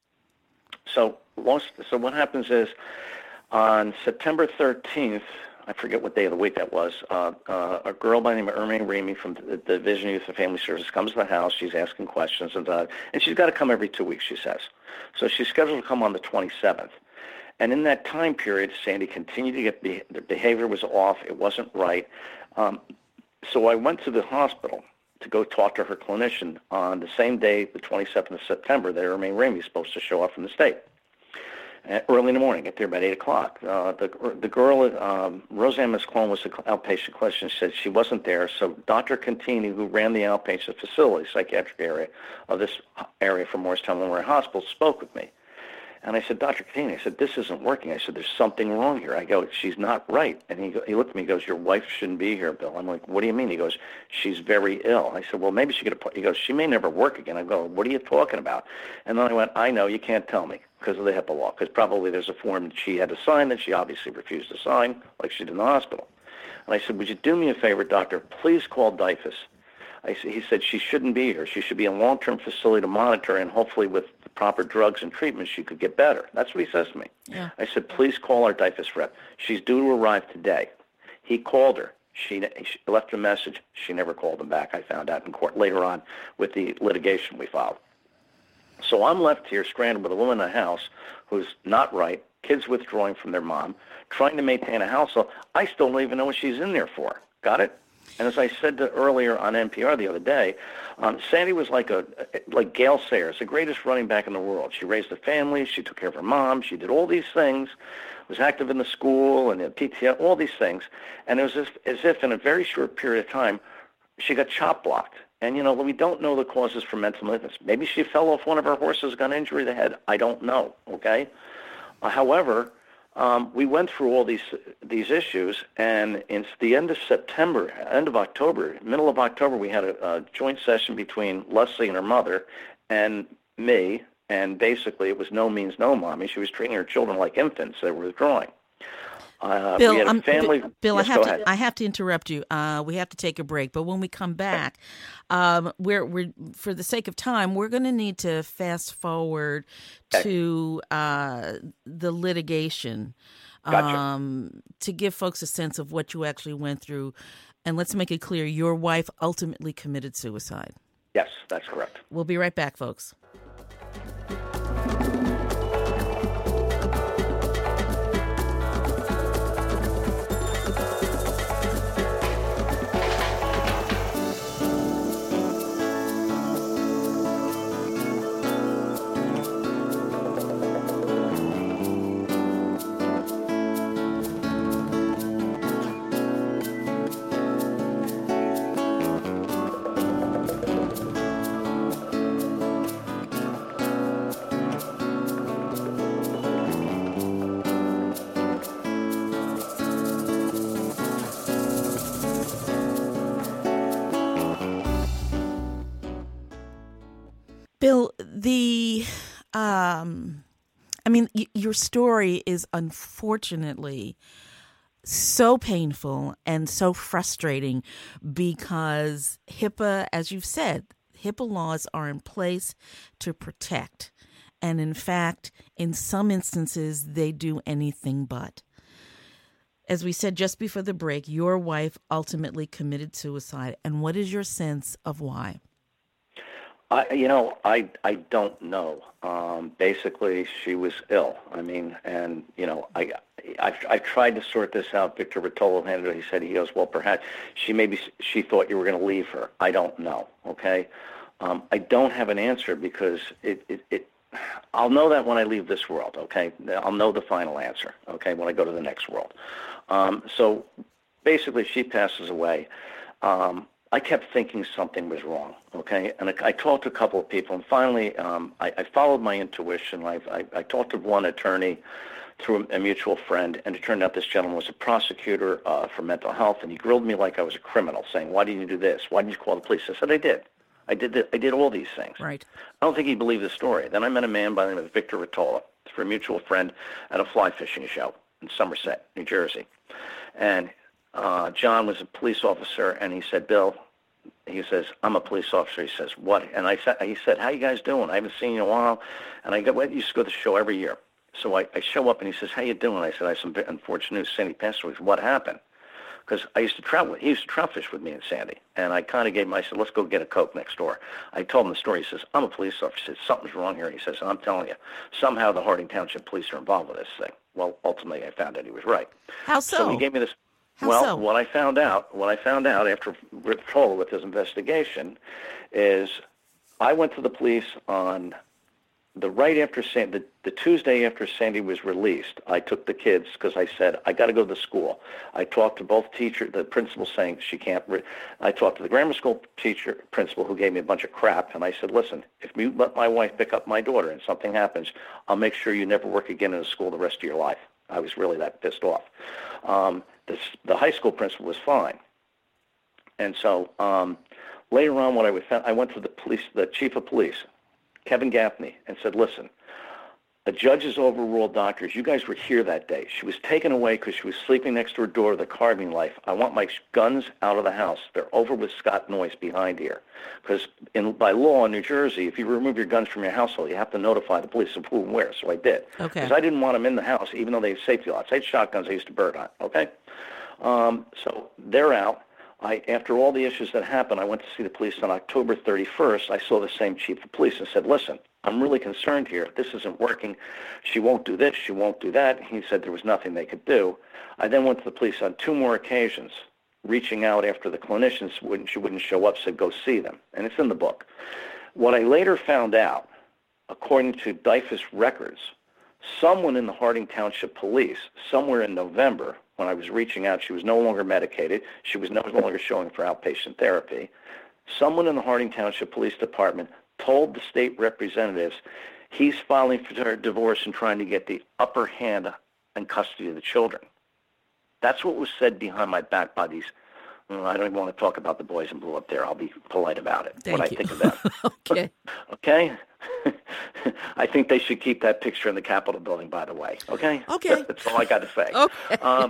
So, so what happens is, on September thirteenth, I forget what day of the week that was, uh, uh, a girl by the name of Ermine Remy from the Division of Youth and Family Services comes to the house. She's asking questions, and, uh, and she's got to come every two weeks, she says. So she's scheduled to come on the twenty-seventh. And in that time period, Sandy continued to get, be- the behavior was off. It wasn't right. Um, so I went to the hospital to go talk to her clinician on the same day, the twenty-seventh of September, that Ermine Remy is supposed to show up from the state. Uh, early in the morning, get there about eight o'clock. Uh, the the girl, um, Roseanne Misclone, was the outpatient clinician. She said she wasn't there, so Doctor Contini, who ran the outpatient facility, psychiatric area of this area for Morristown Memorial Hospital, spoke with me. And I said, Doctor Contini, I said, this isn't working. I said, there's something wrong here. I go, she's not right. And he he looked at me, he goes, your wife shouldn't be here, Bill. I'm like, what do you mean? He goes, she's very ill. I said, well, maybe she could have, he goes, she may never work again. I go, what are you talking about? And then I went, I know, you can't tell me because of the HIPAA law, because probably there's a form that she had to sign that she obviously refused to sign, like she did in the hospital. And I said, would you do me a favor, doctor? Please call DYFS. I, he said she shouldn't be here. She should be in a long-term facility to monitor, and hopefully with the proper drugs and treatment, she could get better. That's what he says to me. Yeah. I said, please call our DYFS rep. She's due to arrive today. He called her. She, she left a message. She never called him back. I found out in court later on with the litigation we filed. So I'm left here stranded with a woman in the house who's not right, kids withdrawing from their mom, trying to maintain a household. I still don't even know what she's in there for. Got it? And as I said to, earlier on N P R the other day, um, Sandy was like a like Gail Sayers, the greatest running back in the world. She raised a family. She took care of her mom. She did all these things, was active in the school and the P T O, all these things. And it was as, as if in a very short period of time, she got chop blocked. And, you know, we don't know the causes for mental illness. Maybe she fell off one of her horses, got an injury to the head. I don't know, okay? Uh, however, um, we went through all these these issues, and it's the end of September, end of October, middle of October, we had a, a joint session between Leslie and her mother and me, and basically it was no means no, Mommy. She was treating her children like infants. They were withdrawing. Uh, Bill, we had a um, family. Bill, yes, I have go to ahead. I have to interrupt you. Uh, we have to take a break, but when we come back, um, we're we're for the sake of time, we're going to need to fast forward to uh, the litigation Gotcha. um, to give folks a sense of what you actually went through, and let's make it clear: your wife ultimately committed suicide. Yes, that's correct. We'll be right back, folks. Bill, the, um, I mean, y- your story is unfortunately so painful and so frustrating because HIPAA, as you've said, HIPAA laws are in place to protect. And in fact, in some instances, they do anything but. As we said just before the break, your wife ultimately committed suicide. And what is your sense of why? I, you know, I I don't know. Um, basically, she was ill. I mean, and you know, I I've, I've tried to sort this out. Victor Rotolo handed it. He said he goes, well, perhaps she maybe she thought you were going to leave her. I don't know. Okay, um, I don't have an answer because it, it it I'll know that when I leave this world. Okay, I'll know the final answer. Okay, when I go to the next world. Um, so basically, she passes away. Um, I kept thinking something was wrong, okay? And I, I talked to a couple of people, and finally um, I, I followed my intuition. I, I, I talked to one attorney through a, a mutual friend, and it turned out this gentleman was a prosecutor uh, for mental health, and he grilled me like I was a criminal, saying, why didn't you do this? Why didn't you call the police? I said, I did. I did the, I did all these things. Right. I don't think he believed the story. Then I met a man by the name of Victor Rotolo, for a mutual friend, at a fly fishing show in Somerset, New Jersey. And uh, John was a police officer, and he said, Bill, he says, I'm a police officer. He says, what? And I said, he said, how you guys doing? I haven't seen you in a while. And I go, well, I used to go to the show every year. So I, I show up, and he says, how you doing? I said, I have some unfortunate news. Sandy passed away. He said, what happened? Because I used to travel. He used to trout fish with me and Sandy. And I kind of gave him, I said, let's go get a Coke next door. I told him the story. He says, I'm a police officer. He says, something's wrong here. He says, I'm telling you, somehow the Harding Township police are involved with this thing. Well, ultimately, I found out he was right. How so? So he gave me this. How well, so? what I found out, what I found out after Rip Troll with his investigation, is I went to the police on the right after Sandy, the, the Tuesday after Sandy was released. I took the kids because I said I got to go to school. I talked to both teacher, the principal saying she can't. Re- I talked to the grammar school teacher principal who gave me a bunch of crap, and I said, listen, if you let my wife pick up my daughter and something happens, I'll make sure you never work again in a school the rest of your life. I was really that pissed off. Um, the, the high school principal was fine. And so um, later on, what I, would, I went to the police, the chief of police, Kevin Gaffney, and said, listen, the judges overruled doctors. You guys were here that day. She was taken away because she was sleeping next to her door, the carving life. I want my guns out of the house. They're over with Scott Noyce behind here. Because in, by law in New Jersey, if you remove your guns from your household, you have to notify the police of who and where. So I did. Okay. Because I didn't want them in the house, even though they have safety lots. I had shotguns I used to bird on, okay? Um, so they're out. I, after all the issues that happened, I went to see the police on October thirty-first. I saw the same chief of police and said, listen, I'm really concerned here. This isn't working. She won't do this. She won't do that. He said there was nothing they could do. I then went to the police on two more occasions, reaching out after the clinicians wouldn't, she wouldn't show up, said go see them. And it's in the book. What I later found out, according to DYFS records, someone in the Harding Township Police, somewhere in November, when I was reaching out, she was no longer medicated. She was no longer showing for outpatient therapy. Someone in the Harding Township Police Department told the state representatives he's filing for her divorce and trying to get the upper hand in custody of the children. That's what was said behind my back by these. Well, I don't even want to talk about the boys in blue up there. I'll be polite about it. Thank what you. I think of them. Okay. Okay? I think they should keep that picture in the Capitol building, by the way. Okay? Okay. That's all I got to say. Okay. Um,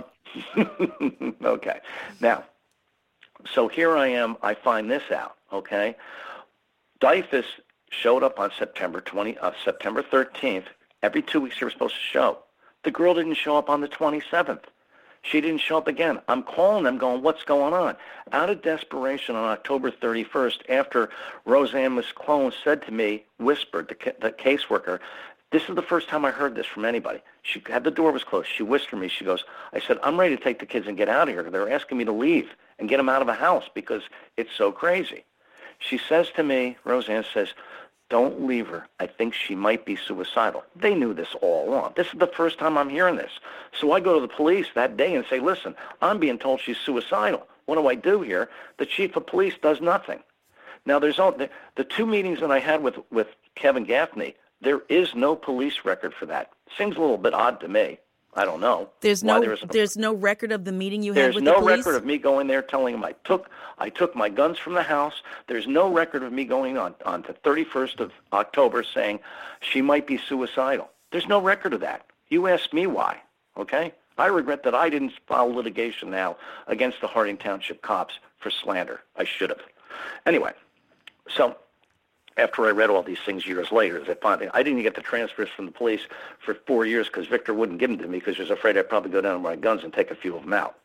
okay. Now, so here I am. I find this out. Okay? DYFS showed up on September twentieth, uh, September thirteenth. Every two weeks they were supposed to show. The girl didn't show up on the twenty-seventh. She didn't show up again. I'm calling them going, what's going on? Out of desperation on October thirty-first, after Roseanne McClone said to me, whispered, the, the caseworker, this is the first time I heard this from anybody. She had the door was closed. She whispered me. She goes, I said, I'm ready to take the kids and get out of here. They're asking me to leave and get them out of the house because it's so crazy. She says to me, Roseanne says, don't leave her. I think she might be suicidal. They knew this all along. This is the first time I'm hearing this. So I go to the police that day and say, listen, I'm being told she's suicidal. What do I do here? The chief of police does nothing. Now, there's all, the, the two meetings that I had with, with Kevin Gaffney, there is no police record for that. Seems a little bit odd to me. I don't know. There's no there there's no record of the meeting you had with no the police? There's no record of me going there telling them I took I took my guns from the house. There's no record of me going on, on the thirty-first of October saying she might be suicidal. There's no record of that. You ask me why, okay? I regret that I didn't file litigation now against the Harding Township cops for slander. I should have. Anyway, so after I read all these things years later, I finally, I didn't get the transfers from the police for four years because Victor wouldn't give them to me because he was afraid I'd probably go down with my guns and take a few of them out.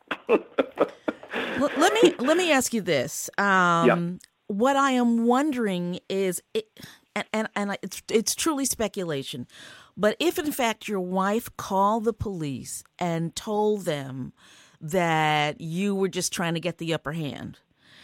L- let me let me ask you this. Um, yeah. What I am wondering is, it, and and, and it's it's truly speculation, but if in fact your wife called the police and told them that you were just trying to get the upper hand,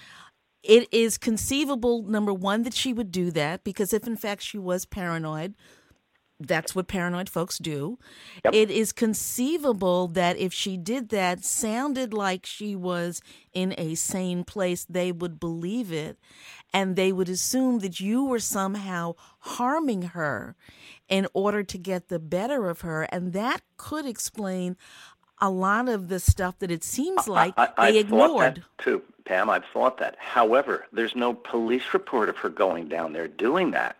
it is conceivable, number one, that she would do that because if, in fact, she was paranoid, that's what paranoid folks do. Yep. It is conceivable that if she did that, sounded like she was in a sane place, they would believe it, and they would assume that you were somehow harming her in order to get the better of her, and that could explain a lot of the stuff that it seems like I, I, they I've ignored. Thought that too, Pam. I've thought that. However, there's no police report of her going down there doing that.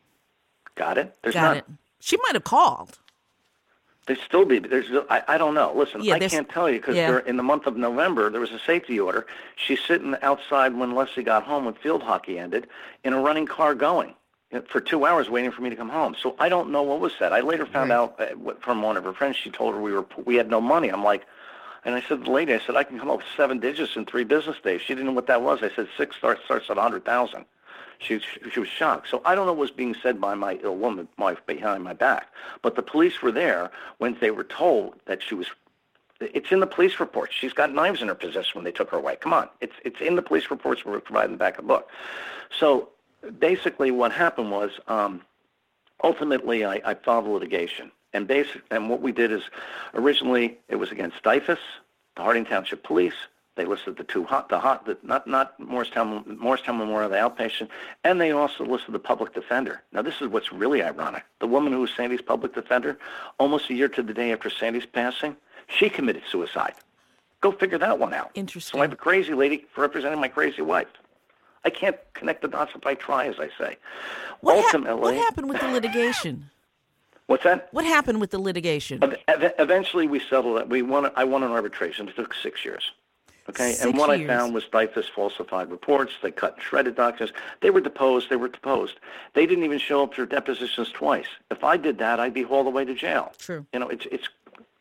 Got it? There's Got not. it. She might have called. There'd still be. There's. I, I don't know. Listen, Yeah, I there's- can't tell you because yeah. in the month of November there was a safety order. She's sitting outside when Leslie got home when field hockey ended in a running car going for two hours waiting for me to come home. So I don't know what was said. I later found Right. out uh, from one of her friends. She told her we were we had no money. I'm like, and I said to the lady, I said I can come up with seven digits in three business days. She didn't know what that was. I said six starts starts at a hundred thousand. She she was shocked. So I don't know what was being said by my ill woman wife behind my back. But the police were there when they were told that she was. It's in the police reports. She's got knives in her possession when they took her away. Come on, it's it's in the police reports we were providing in the back of the book. So basically, what happened was, um, ultimately, I, I filed litigation, and basic and what we did is, originally it was against DYFS, the Harding Township Police. They listed the two hot, the hot, the, not not Morristown, Morristown Memorial, the outpatient, and they also listed the public defender. Now, this is what's really ironic. The woman who was Sandy's public defender, almost a year to the day after Sandy's passing, she committed suicide. Go figure that one out. Interesting. So I have a crazy lady representing my crazy wife. I can't connect the dots if I try, as I say. What, hap- Ultimately, what happened with the litigation? What's that? What happened with the litigation? Ev- ev- Eventually, we settled it. We won. I won an arbitration. It took six years. Okay, Six and what years. I found was DYFS falsified reports. They cut and shredded documents. They were deposed. They were deposed. They didn't even show up for depositions twice. If I did that, I'd be hauled away to jail. True. You know, it's it's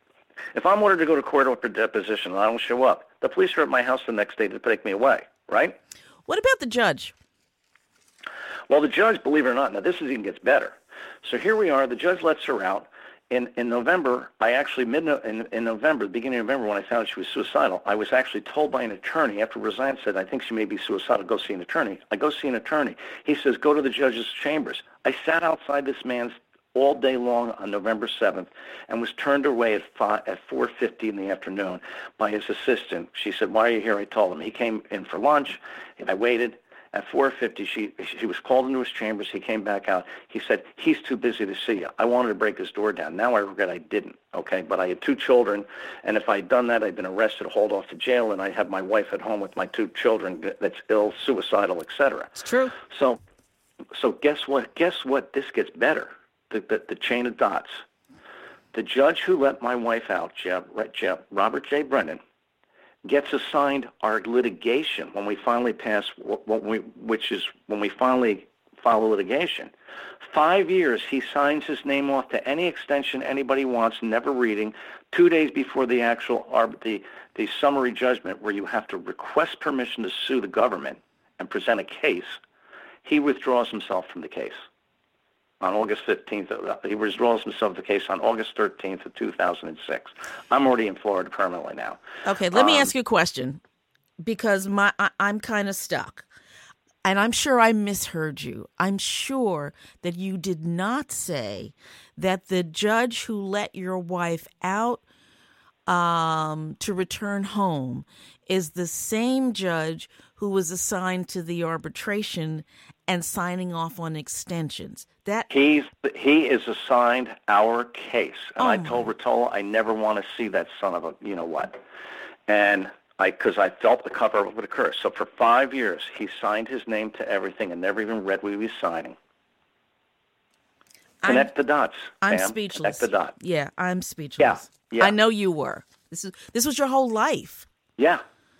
If I'm ordered to go to court or for deposition and I don't show up, the police are at my house the next day to take me away, right? What about the judge? Well, the judge, believe it or not, now this is even gets better. So here we are. The judge lets her out. In in November, I actually, mid in, in November, the beginning of November, when I found out she was suicidal, I was actually told by an attorney, after Roseanne said, I think she may be suicidal, go see an attorney. I go see an attorney. He says, go to the judge's chambers. I sat outside this man's all day long on November seventh and was turned away at five, at four fifty in the afternoon by his assistant. She said, why are you here? I told him. He came in for lunch. I waited. At four fifty, she she was called into his chambers. He came back out. He said, he's too busy to see you. I wanted to break his door down. Now I regret I didn't, okay? But I had two children, and if I had done that, I'd been arrested, hauled off to jail, and I had my wife at home with my two children that's ill, suicidal, et cetera. It's true. So, so guess what? Guess what? This gets better, the, the, the chain of dots. The judge who let my wife out, Jeb, Jeb, Robert J. Brennan, gets assigned our litigation when we finally pass, what we, which is when we finally file litigation. Five years, he signs his name off to any extension anybody wants, never reading. Two days before the actual the the summary judgment, where you have to request permission to sue the government and present a case, he withdraws himself from the case. On August fifteenth, he withdraws himself from the case on August thirteenth of two thousand six. I'm already in Florida permanently now. Okay, let me um, ask you a question, because my I, I'm kind of stuck. And I'm sure I misheard you. I'm sure that you did not say that the judge who let your wife out um, to return home is the same judge who was assigned to the arbitration and signing off on extensions. That He's he is assigned our case, and Oh I my. told Rotolo I never want to see that son of a you know what, and I because I felt the cover would occur. So for five years he signed his name to everything and never even read what he was signing. I'm, Connect the dots. I'm Pam. speechless. Connect the dots. Yeah, I'm speechless. Yeah, yeah. I know you were. This is this was your whole life. Yeah.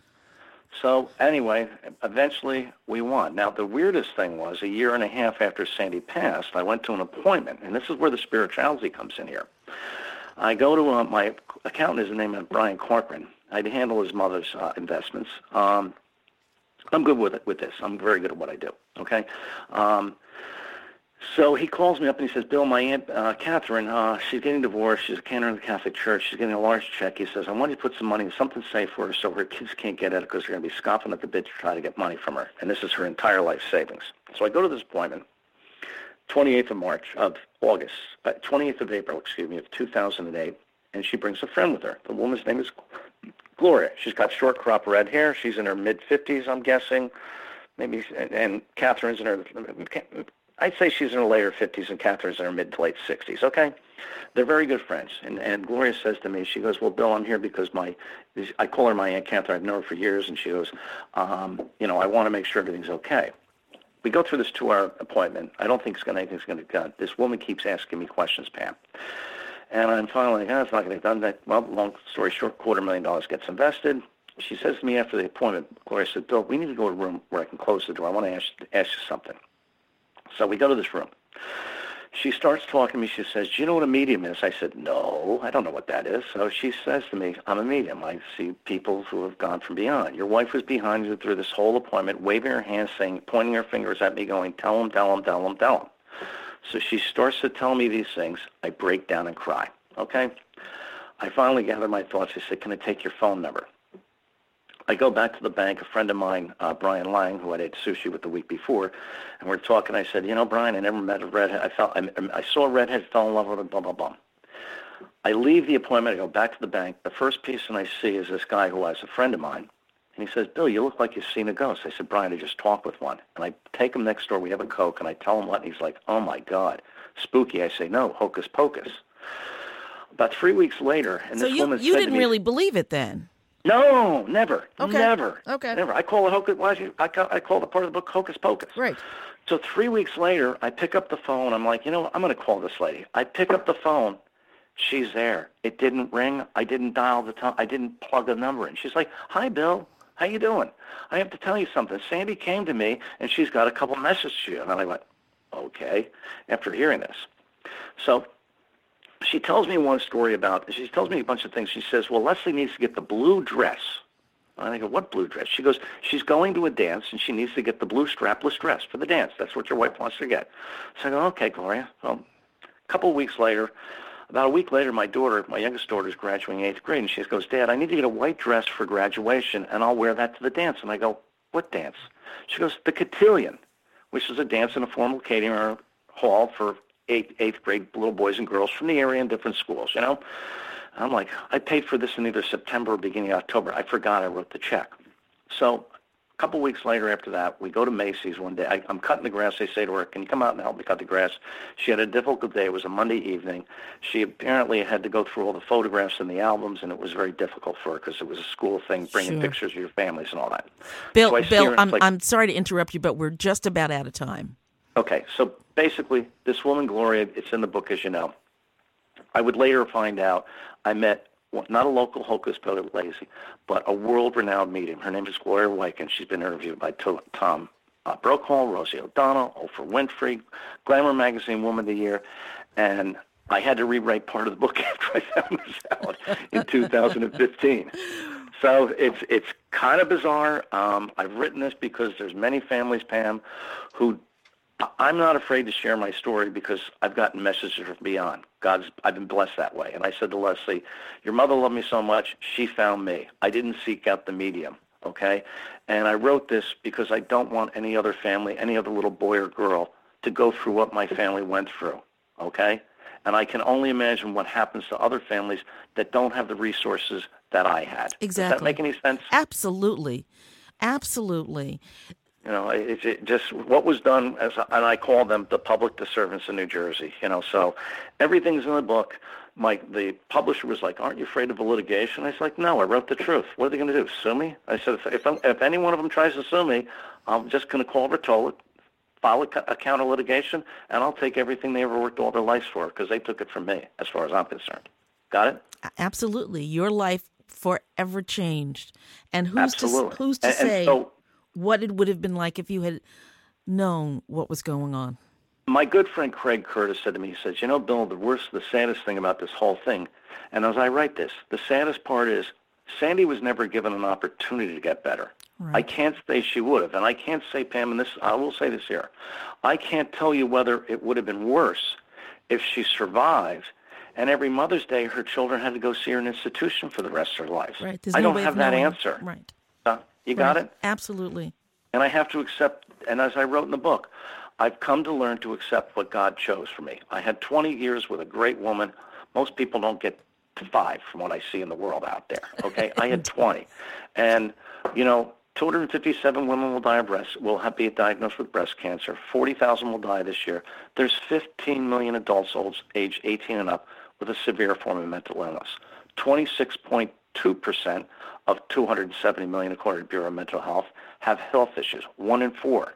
So anyway, eventually we won. Now, the weirdest thing was a year and a half after Sandy passed, I went to an appointment, and this is where the spirituality comes in here. I go to uh, my accountant is named Brian Corcoran. I handle his mother's uh, investments. Um, I'm good with it with this. I'm very good at what I do. Okay. Um, So he calls me up and he says, Bill, my Aunt uh, Catherine, uh, she's getting divorced. She's a cantor in the Catholic Church. She's getting a large check. He says, I want you to put some money in something safe for her so her kids can't get at it because they're going to be scoffing at the bit to try to get money from her. And this is her entire life savings. So I go to this appointment, twenty-eighth of March, of August, uh, twenty-eighth of April, excuse me, of two thousand eight, and she brings a friend with her. The woman's name is Gloria. She's got short crop red hair. She's in her mid-fifties, I'm guessing. Maybe, and, and Catherine's in her... I'd say she's in her later fifties and Catherine's in her mid to late sixties, okay? They're very good friends. And, and Gloria says to me, she goes, well, Bill, I'm here because my, I call her my Aunt Catherine. I've known her for years. And she goes, um, you know, I want to make sure everything's okay. We go through this two-hour appointment. I don't think it's gonna, anything's going to get done. This woman keeps asking me questions, Pam. And I'm finally like, oh, it's not going to get done. That, well, long story short, quarter million dollars gets invested. She says to me after the appointment, Gloria said, Bill, we need to go to a room where I can close the door. I want to ask, ask you something. So we go to this room. She starts talking to me. She says, do you know what a medium is? I said, no, I don't know what that is. So she says to me, I'm a medium. I see people who have gone from beyond. Your wife was behind you through this whole appointment, waving her hands, saying, pointing her fingers at me, going, tell him, tell him, tell him, tell him. So she starts to tell me these things. I break down and cry, okay? I finally gather my thoughts. I said, can I take your phone number? I go back to the bank. A friend of mine, uh, Brian Lang, who I'd ate sushi with the week before, and we're talking. I said, you know, Brian, I never met a redhead. I felt I, I saw a redhead, fell in love with her, blah, blah, blah. I leave the appointment. I go back to the bank. The first person I see is this guy who was a friend of mine, and he says, Bill, you look like you've seen a ghost. I said, Brian, I just talked with one. And I take him next door. We have a Coke, and I tell him what, and he's like, oh, my God, spooky. I say, no, hocus pocus. About three weeks later, and So this you woman you said didn't to me, really believe it then. no, never, Okay. never, Okay. never. I call it hocus. Why is you, I call, I call the part of the book hocus pocus. Right. So three weeks later, I pick up the phone. I'm like, you know, I'm going to call this lady. I pick up the phone. She's there. It didn't ring. I didn't dial the tone. I didn't plug the number in. She's like, hi, Bill. How you doing? I have to tell you something. Sandy came to me, and she's got a couple messages to you. And I went, okay, after hearing this. So she tells me one story about, she tells me a bunch of things. She says, well, Leslie needs to get the blue dress. And I go, what blue dress? She goes, she's going to a dance, and she needs to get the blue strapless dress for the dance. That's what your wife wants to get. So I go, okay, Gloria. Well, a couple of weeks later, about a week later, my daughter, my youngest daughter, is graduating eighth grade, and she goes, Dad, I need to get a white dress for graduation, and I'll wear that to the dance. And I go, what dance? She goes, the cotillion, which is a dance in a formal catering hall for eighth, eighth grade little boys and girls from the area in different schools, you know? I'm like, I paid for this in either September or beginning of October. I forgot I wrote the check. So a couple weeks later after that, we go to Macy's one day. I, I'm cutting the grass. They say to her, can you come out and help me cut the grass? She had a difficult day. It was a Monday evening. She apparently had to go through all the photographs and the albums, and it was very difficult for her because it was a school thing, bringing Sure. pictures of your families and all that. Bill, So I see Bill, her, and I'm, it's like, I'm sorry to interrupt you, but we're just about out of time. okay, so basically, this woman, Gloria, it's in the book, as you know. I would later find out I met not a local hocus pocus lazy, but a world-renowned medium. Her name is Gloria Wykin. She's been interviewed by to- Tom uh, Brokaw, Rosie O'Donnell, Oprah Winfrey, Glamour Magazine Woman of the Year, and I had to rewrite part of the book after I found this out in two thousand fifteen. So it's it's kind of bizarre. Um, I've written this because there's many families, Pam, who I'm not afraid to share my story because I've gotten messages from beyond. God's, I've been blessed that way. And I said to Leslie, your mother loved me so much, she found me. I didn't seek out the medium, okay? And I wrote this because I don't want any other family, any other little boy or girl to go through what my family went through, okay? And I can only imagine what happens to other families that don't have the resources that I had. Exactly. Does that make any sense? Absolutely. Absolutely. You know, it's it just what was done, as and I call them the public disservice in New Jersey. You know, so everything's in the book. My the publisher was like, "Aren't you afraid of a litigation?" I was like, "No, I wrote the truth. What are they going to do? Sue me?" I said, "If if, I'm, if any one of them tries to sue me, I'm just going to call Ritola, file a, a counter litigation, and I'll take everything they ever worked all their lives for because they took it from me, as far as I'm concerned." Got it? Absolutely. Your life forever changed, and who's Absolutely. to who's to and, say? And so, what it would have been like if you had known what was going on. my good friend Craig Curtis said to me, he says, you know, Bill, the worst, the saddest thing about this whole thing, and as I write this, the saddest part is Sandy was never given an opportunity to get better. Right. I can't say she would have, and I can't say, Pam, and this, I will say this here, I can't tell you whether it would have been worse if she survived, and every Mother's Day her children had to go see her in an institution for the rest of their lives. Right. There's I no don't way have of that knowing. answer. Right. Uh, you got Right. it? Absolutely. And I have to accept, and as I wrote in the book, I've come to learn to accept what God chose for me. I had twenty years with a great woman. Most people don't get to five from what I see in the world out there, okay? I had twenty. And, you know, two hundred fifty-seven women will die of breast, will have, be diagnosed with breast cancer. forty thousand will die this year. There's fifteen million adults age eighteen and up with a severe form of mental illness. twenty-six point two percent of two hundred seventy million, according to Bureau of Mental Health, have health issues, one in four.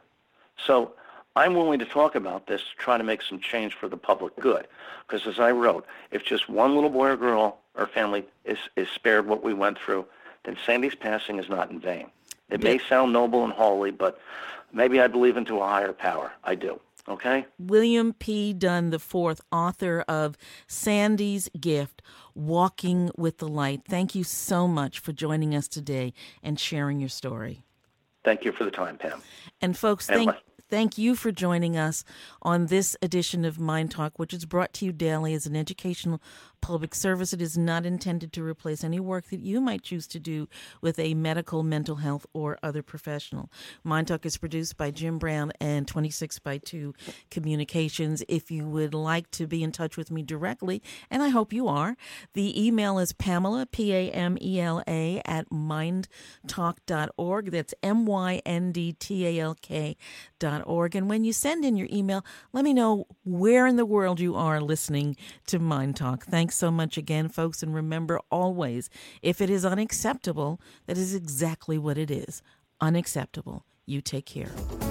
So I'm willing to talk about this to try to make some change for the public good. Because as I wrote, if just one little boy or girl or family is, is spared what we went through, then Sandy's passing is not in vain. It may sound noble and holy, but maybe I believe into a higher power. I do. Okay? William P. Dunn the fourth, author of Sandy's Gift, Walking with the Light. Thank you so much for joining us today and sharing your story. Thank you for the time, Pam. And folks, And thank le- Thank you for joining us on this edition of Mind Talk, which is brought to you daily as an educational public service. It is not intended to replace any work that you might choose to do with a medical, mental health, or other professional. Mind Talk is produced by Jim Brown and twenty-six by two Communications. If you would like to be in touch with me directly, and I hope you are, the email is Pamela, P A M E L A, at mindtalk dot org. That's M Y N D T A L K dot org. And when you send in your email, let me know where in the world you are listening to Mind Talk. Thanks so much again, folks. And remember always, if it is unacceptable, that is exactly what it is. Unacceptable. You take care.